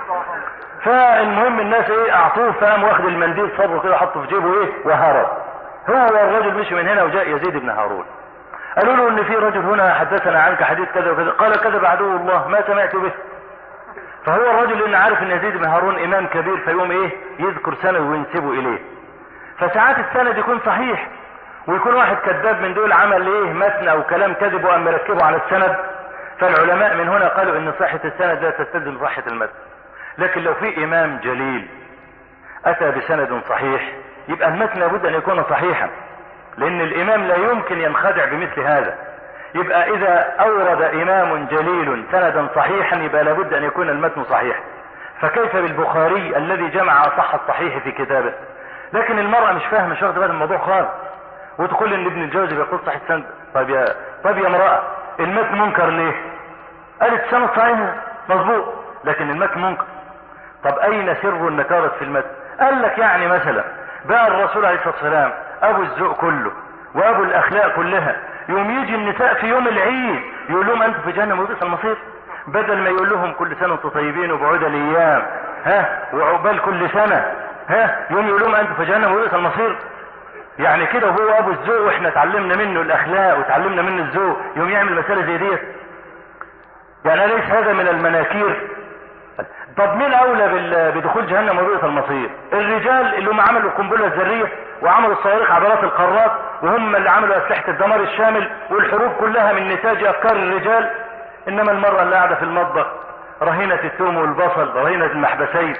فالمهم الناس ايه اعطوه، فقام واخد المنديل صبره كده حطه في جيبه ايه وهرب. هو الرجل مشي من هنا وجاء يزيد بن هارون، قالوا له ان في رجل هنا حدثنا عنك حديث كذا وكذا. قال كذب عدو الله ما سمعت به. فهو الرجل ان عارف ان يزيد بن هارون امام كبير، فيقوم ايه يذكر سند وينسبه اليه. فساعات السند يكون صحيح ويكون واحد كذاب من دول عمل ايه متن او كلام كذب وقام مركبه على السند. فالعلماء من هنا قالوا ان صحة السند لا تستلزم صحة المتن. لكن لو في امام جليل اتى بسند صحيح يبقى المتن لابد ان يكون صحيحا، لان الامام لا يمكن ينخدع بمثل هذا. يبقى اذا اورد امام جليل سندا صحيحا يبقى لابد ان يكون المتن صحيح. فكيف بالبخاري الذي جمع اصح الصحيح في كتابه؟ لكن المرأة مش فاهمة، مش واخده بالها من الموضوع خالص، وتقول ان ابن الجوزي بيقول صحيح السند. طيب يا امرأة المتن منكر ليه؟ قالت السند صحيح مظبوط لكن المتن منكر. طب اين سر النكارة في المتن؟ قال لك يعني مثلا بقى الرسول عليه الصلاة والسلام ابو الذوق كله وابو الاخلاق كلها، يوم يجي النساء في يوم العيد يقول لهم انتم في جهنم وبئس المصير، بدل ما يقول لهم كل سنة وانتم طيبين وبعود الايام وعقبال كل سنة يوم يقول لهم انتم في جهنم وبئس المصير. يعني كده وهو ابو الذوق واحنا اتعلمنا منه الاخلاق وتعلمنا منه الذوق، يوم يعمل مسألة زي ديت؟ يعني ليس هذا من المناكير؟ طب مين اولى بدخول جهنم وبئس المصير؟ الرجال اللي هم عملوا القنبله الذريه وعملوا الصواريخ عبرات القارات، وهم اللي عملوا اسلحه الدمار الشامل، والحروب كلها من نتاج افكار الرجال. انما المراه اللي قاعده في المطبخ رهينه الثوم والبصل، رهينه المحبسين،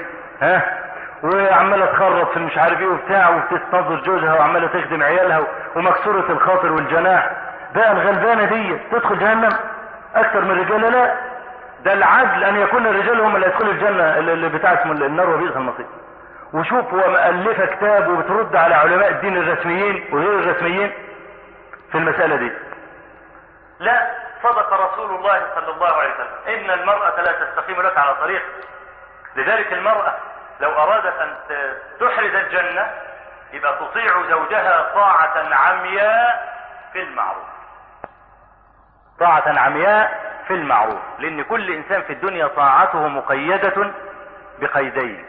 وعماله تخرط في مش عارف ايه وبتاع، وبتستنظر جوزها وعماله تخدم عيالها ومكسوره الخاطر والجناح. بقى الغلبانه دي تدخل جهنم اكثر من الرجال؟ لا، ده العدل ان يكون الرجال هم اللي يدخلوا الجنة اللي بتاع اسمه النار وبئس المصير. وشوف هو مؤلفة كتاب وبترد على علماء الدين الرسميين وغير الرسميين في المسألة دي. لا، صدق رسول الله صلى الله عليه وسلم ان المرأة لا تستقيم لك على طريق. لذلك المرأة لو ارادت ان تحرز الجنة يبقى تطيع زوجها طاعة عمياء في المعروف. طاعة عمياء في المعروف، لان كل انسان في الدنيا طاعته مقيدة بقيدين.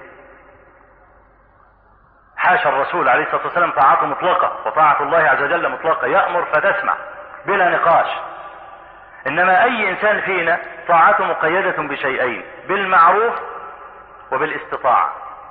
حاشا الرسول عليه الصلاة والسلام طاعته مطلقة، وطاعة الله عز وجل مطلقة، يأمر فتسمع بلا نقاش. انما اي انسان فينا طاعته مقيدة بشيئين، بالمعروف وبالاستطاعة.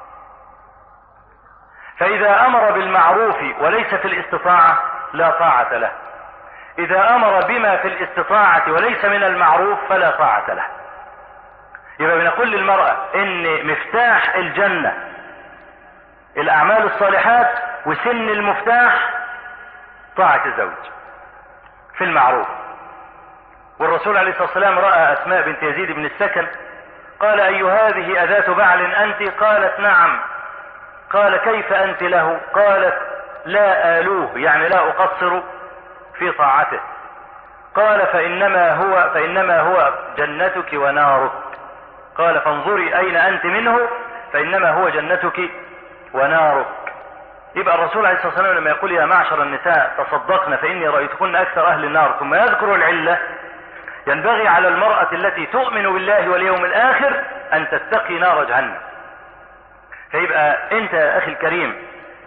فاذا امر بالمعروف وليس في الاستطاعة لا طاعة له، اذا امر بما في الاستطاعة وليس من المعروف فلا طاعة له. يبقى بنقول للمرأة ان مفتاح الجنة الاعمال الصالحات، وسن المفتاح طاعة الزوج في المعروف. والرسول عليه الصلاة والسلام رأى اسماء بنت يزيد بن السكن، قال اي هذه اذات بعل انت؟ قالت نعم. قال كيف انت له؟ قالت لا آلوه، يعني لا اقصر في طاعته. قال فإنما هو جنتك ونارك. قال فانظري أين أنت منه، فإنما هو جنتك ونارك. يبقى الرسول عليه الصلاة والسلام لما يقول يا معشر النساء تصدقن فإني رأيتكن أكثر أهل النار، ثم يذكر العلة، ينبغي على المرأة التي تؤمن بالله واليوم الآخر أن تتقي نار جهنم. فيبقى أنت يا أخي الكريم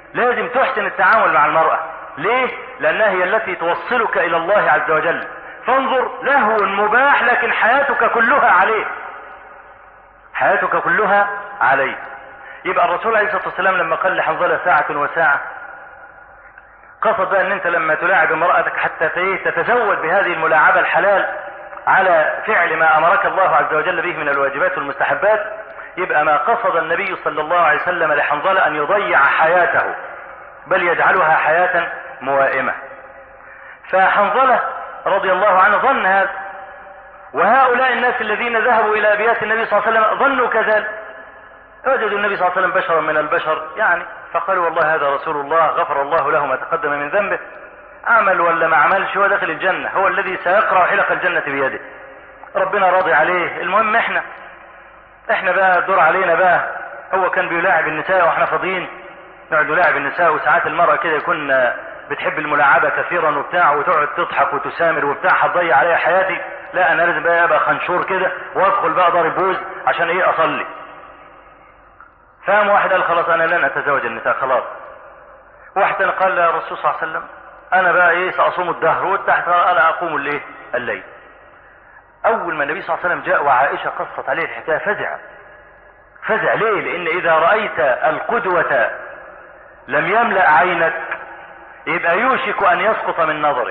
لازم تحسن التعامل مع المرأة. ليه؟ لأنها هي التي توصلك إلى الله عز وجل. فانظر، لهو مباح لكن حياتك كلها عليه، حياتك كلها عليه. يبقى الرسول عليه الصلاة والسلام لما قال لحنظلة ساعة وساعة، قصد ان انت لما تلاعب امرأتك حتى تتزود بهذه الملاعبة الحلال على فعل ما امرك الله عز وجل به من الواجبات والمستحبات، يبقى ما قصد النبي صلى الله عليه وسلم لحنظلة ان يضيع حياته، بل يجعلها حياة موائمة. فحنظلة رضي الله عنه ظن هذا، وهؤلاء الناس الذين ذهبوا الى ابيات النبي صلى الله عليه وسلم ظنوا كذلك. وجدوا النبي صلى الله عليه وسلم بشرا من البشر يعني، فقالوا والله هذا رسول الله غفر الله له ما تقدم من ذنبه، عمل ولا ما عملش هو داخل الجنة، هو الذي سيقرأ حلق الجنة بيده، ربنا راضي عليه. المهم احنا بقى الدور علينا بقى. هو كان بيلاعب النساء واحنا فاضيين نقعد نلاعب النساء، وساعات المرأة كده يكون بتحب الملاعبة كثيرا وبتاع، وتقعد تضحك وتسامر وبتاع، هتضيع عليها حياتي. لا، انا لازم بقى ابقى خنشور كده وادخل بقى ضارب بوز عشان ايه؟ اصلي. فقام واحد قال خلاص انا لن اتزوج النساء خلاص. واحد قال للرسول صلى الله عليه وسلم انا بقى ايه؟ ساصوم الدهر والتحت انا اقوم الايه؟ الليل. اول ما النبي صلى الله عليه وسلم جاء وعائشة قصت عليه الحكاية فزع. ليه؟ لان اذا رأيت القدوة لم يملأ عينك يبقى يوشك ان يسقط من نظرك.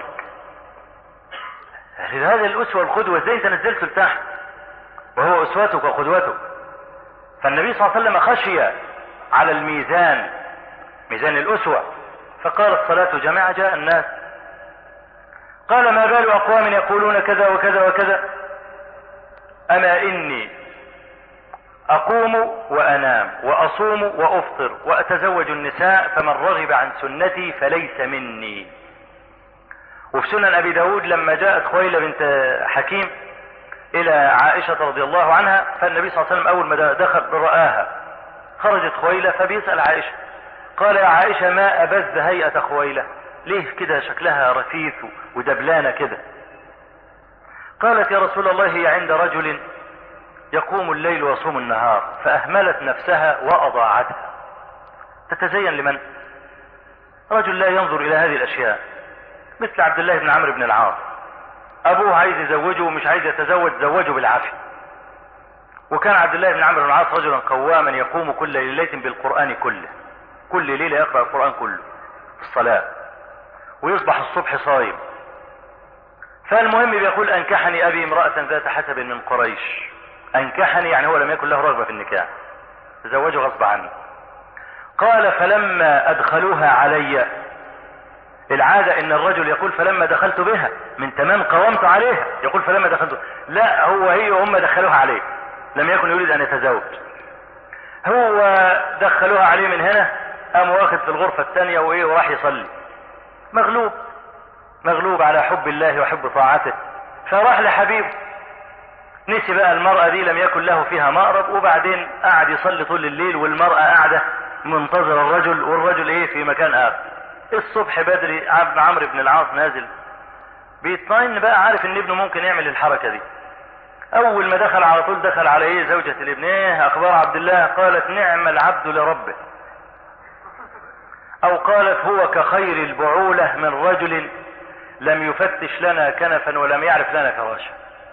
هذا الاسوة والقدوة ازاي انت نزلته لتحت وهو اسوتك وقدوتك؟ فالنبي صلى الله عليه وسلم خشي على الميزان، ميزان الاسوة، فقال الصلاة جماعة جاء الناس، قال ما بال اقوام يقولون كذا وكذا وكذا، اما اني اقوم وانام واصوم وافطر واتزوج النساء، فمن رغب عن سنتي فليس مني. وفي سنن ابي داود لما جاءت خويلة بنت حكيم الى عائشة رضي الله عنها، فالنبي صلى الله عليه وسلم اول ما دخل رآها، خرجت خويلة فبيسأل عائشة قال يا عائشة ما ابز هيئة خويلة، ليه كده شكلها رثيث ودبلانة كده؟ قالت يا رسول الله هي عند رجل يقوم الليل ويصوم النهار فاهملت نفسها واضاعتها. تتزين لمن؟ رجل لا ينظر الى هذه الاشياء، مثل عبد الله بن عمرو بن العاص، ابوه عايز يزوجه ومش عايز يتزوج، زوجه بالعافية. وكان عبد الله بن عمرو بن العاص رجلا قواما يقوم كل ليلة بالقرآن كله، كل ليلة يقرأ القرآن كله في الصلاة، ويصبح الصبح صايم. فالمهم بيقول انكحني ابي امرأة ذات حسب من قريش. انكحني يعني هو لم يكن له رغبة في النكاح، تزوجه غصب عنه. قال فلما ادخلوها علي، العادة ان الرجل يقول فلما دخلت بها، من تمام قومت عليها يقول فلما دخلت، لا هي هم دخلوها عليه، لم يكن يريد ان يتزوج. هو دخلوها عليه من هنا، قام واخد في الغرفة الثانية وايه وراح يصلي، مغلوب على حب الله وحب طاعته، فراح لحبيبه. نسي بقى المرأة دي لم يكن له فيها مقرب، وبعدين قعد يصلي طول الليل والمرأة قاعدة منتظر الرجل، والرجل ايه في مكان اخر. الصبح بدري عمرو بن العاص نازل بيطمئن بقى، عارف ان ابنه ممكن يعمل الحركة دي. اول ما دخل على طول دخل على ايه؟ زوجة الابن. ايه اخبار عبد الله؟ قالت نعم العبد لربه، او قالت هو كخير البعولة من رجل لم يفتش لنا كنفا ولم يعرف لنا فراشا.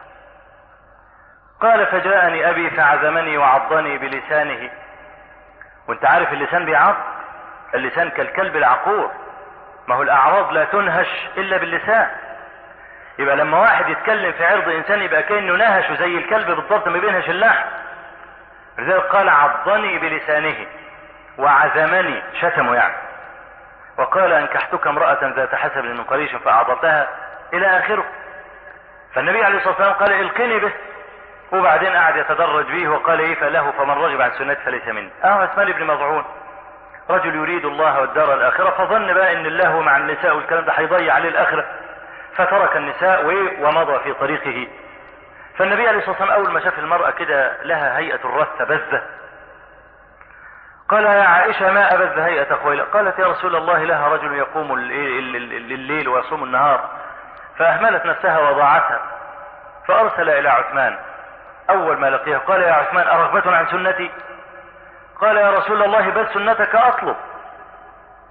قال فجاءني ابي فعزمني وعضني بلسانه. وانت عارف اللسان بيعض، اللسان كالكلب العقور، ما هو الاعراض لا تنهش الا باللسان. يبقى لما واحد يتكلم في عرض انسان يبقى كأنه نهشه زي الكلب بالضبط ما بينهش اللحم. لذلك قال عضني بلسانه وعزمني، شتمه يعني، وقال انكحتك امرأة ذات حسب من قريش فاعضلتها الى اخره. فالنبي عليه الصلاة والسلام قال القني به، وبعدين قعد يتدرج به وقال ايه فله فمن رغب عن سنتي فليس مني. عثمان بن مظعون رجل يريد الله والدار الاخرة، فظن بقى ان الله مع النساء والكلام ده هيضيع عليه الاخرة، فترك النساء ومضى في طريقه. فالنبي عليه الصلاة والسلام اول ما شاف المرأة كده لها هيئة الرثة بذة، قال يا عائشة ما أبذ هيئة خويلة؟ قالت يا رسول الله لها رجل يقوم الليل ويصوم النهار فأهملت نفسها وضاعتها. فأرسل إلى عثمان أول ما لقيه قال يا عثمان أرغبة عن سنتي؟ قال يا رسول الله بل سنتك أطلب.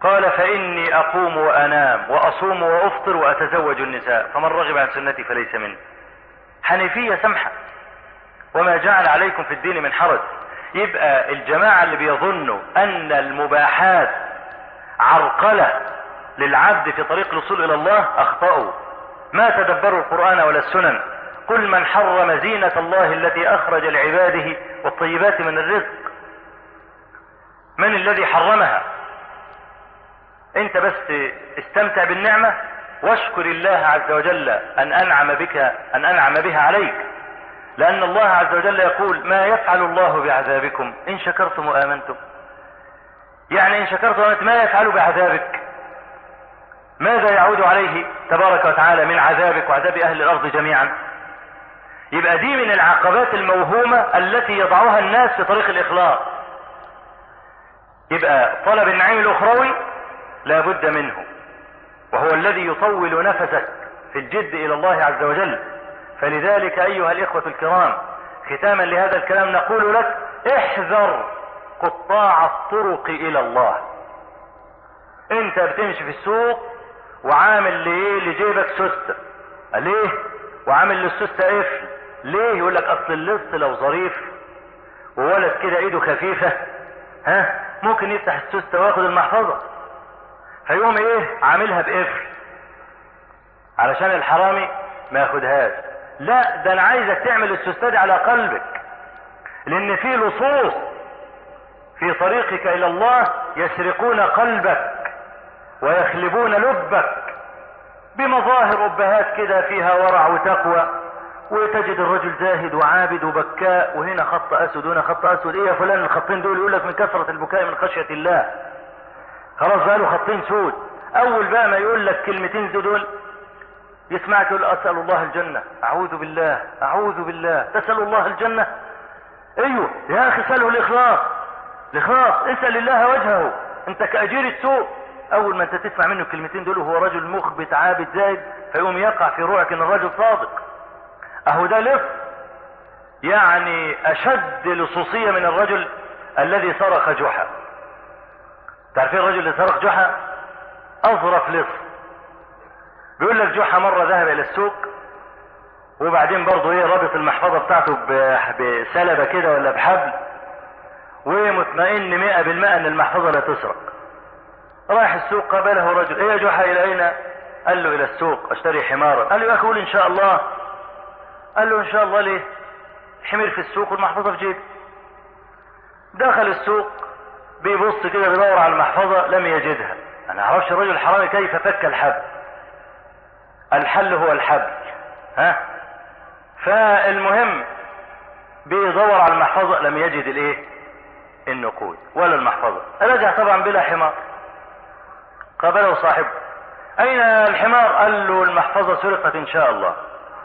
قال فإني أقوم وأنام وأصوم وأفطر وأتزوج النساء فمن رغب عن سنتي فليس مني. حنيفية سمحة، وما جعل عليكم في الدين من حرج. يبقى الجماعة اللي بيظنوا أن المباحات عرقلة للعبد في طريق الوصول إلى الله أخطأوا، ما تدبروا القرآن ولا السنن. قل من حرم زينة الله التي أخرج لعباده والطيبات من الرزق، من الذي حرمها؟ انت بس استمتع بالنعمة واشكر الله عز وجل أن أنعم بها عليك، لأن الله عز وجل يقول ما يفعل الله بعذابكم إن شكرتم وآمنتم. يعني إن شكرتم وآمنتم ما يفعل بعذابك؟ ماذا يعود عليه تبارك وتعالى من عذابك وعذاب أهل الأرض جميعا؟ يبقى دي من العقبات الموهومة التي يضعها الناس في طريق الإخلاص. يبقى طلب النعيم الأخروي لا بد منه، وهو الذي يطول نفسك في الجد إلى الله عز وجل. فلذلك أيها الإخوة الكرام، ختاما لهذا الكلام نقول لك احذر قطاع الطرق إلى الله. انت بتمشي في السوق وعامل لجيبك سوستة، ليه؟ وعامل للسوستة قفل، ليه؟ يقول لك اصل اللص لو ظريف وولد كده ايده خفيفة ممكن يفتح السوستة وياخد المحفظة، فيقوم عاملها بقفل علشان الحرامي ما ياخدهاش. لا، ده انا عايزك تعمل السوستة دي على قلبك، لان في لصوص في طريقك الى الله يسرقون قلبك ويخلبون لبك بمظاهر أبهات كده فيها ورع وتقوى، وتجد الرجل زاهد وعابد وبكاء، وهنا خط أسود وهنا خط أسود. ايه يا فلان الخطين دول؟ يقول لك من كثرة البكاء من خشية الله. خلاص بقى له خطين سود. اول بقى ما يقول لك كلمتين دول يسمعك يقول أسأل الله الجنة، أعوذ بالله أعوذ بالله، تسأل الله الجنة؟ ايوه يا اخي سأله الإخلاص، اسأل الله وجهه، انت كأجير السوء. اول ما انت تسمع منه الكلمتين دول وهو رجل مخبت عابد زاهد، فيقوم يقع في روعك ان الرجل صادق. اهو ده لص، يعني اشد لصوصية من الرجل الذي سرق جحا. تعرفين الرجل اللي سرق جحا؟ اظرف لص. بيقول لك جحا مرة ذهب الى السوق، وبعدين برضه رابط المحفظة بتاعته بسلبة كده ولا بحبل، ومطمئن 100% ان المحفظة لا تسرق. رايح السوق قابله رجل، ايه يا جحا الى اين؟ قال له الى السوق اشتري حمارا. قال له يا اخي قول ان شاء الله. قال له ان شاء الله ليه؟ حمير في السوق والمحفظة في جيبه. دخل السوق بيبص كده بيدور على المحفظة لم يجدها. انا اعرفش الرجل الحرامي كيف فك الحبل. الحل هو الحبل. فالمهم بيدور على المحفظة لم يجد النقود ولا المحفظة. رجع طبعا بلا حمار. قابله صاحبه، اين الحمار؟ قال له المحفظة سرقت ان شاء الله.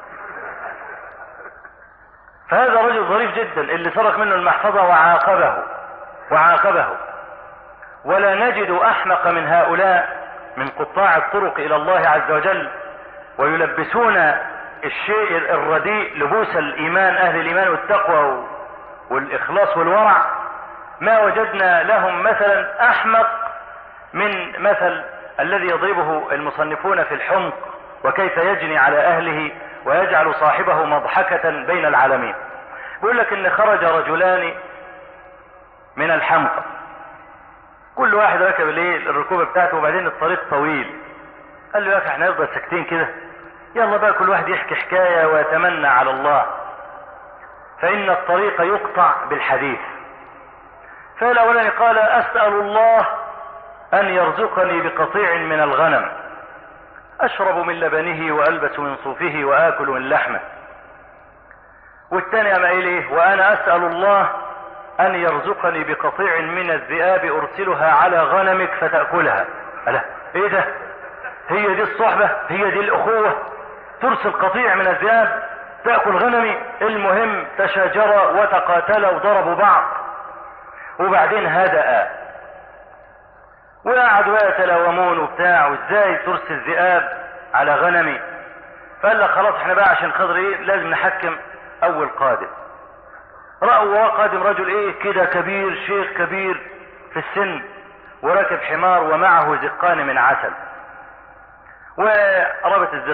فهذا رجل ظريف جدا اللي سرق منه المحفظة وعاقبه. ولا نجد احمق من هؤلاء من قطاع الطرق الى الله عز وجل، ويلبسون الشيء الرديء لبوس الايمان، اهل الايمان والتقوى والاخلاص والورع. ما وجدنا لهم مثلا احمق من مثل الذي يضربه المصنفون في الحمق، وكيف يجني على اهله ويجعل صاحبه مضحكة بين العالمين. بيقول لك ان خرج رجلان من الحمقى، كل واحد ركب الركوبة بتاعته، وبعدين الطريق طويل. قال له يا اخي احنا نفضل ساكتين كده؟ يلا بقى كل واحد يحكي حكاية ويتمنى على الله، فان الطريق يقطع بالحديث. فالاولاني قال اسأل الله ان يرزقني بقطيع من الغنم اشرب من لبنه والبس من صوفه واكل من لحمه. والثاني قام قايل وانا اسأل الله ان يرزقني بقطيع من الذئاب ارسلها على غنمك فتأكلها. الا ايه ده؟ هي دي الصحبة؟ هي دي الاخوة؟ ترسل قطيع من الذئاب تأكل غنمي؟ المهم تشاجرا وتقاتلا وضربوا بعض، وبعدين هدأ وقعدوا يتلاومون وبتاع، وازاي ترسل ذئاب على غنمي؟ فقال لك خلاص احنا بقى عشان خاطر لازم نحكم اول قادم. رأوا قادم رجل كده كبير، شيخ كبير في السن، وركب حمار ومعه زقان من عسل، وربط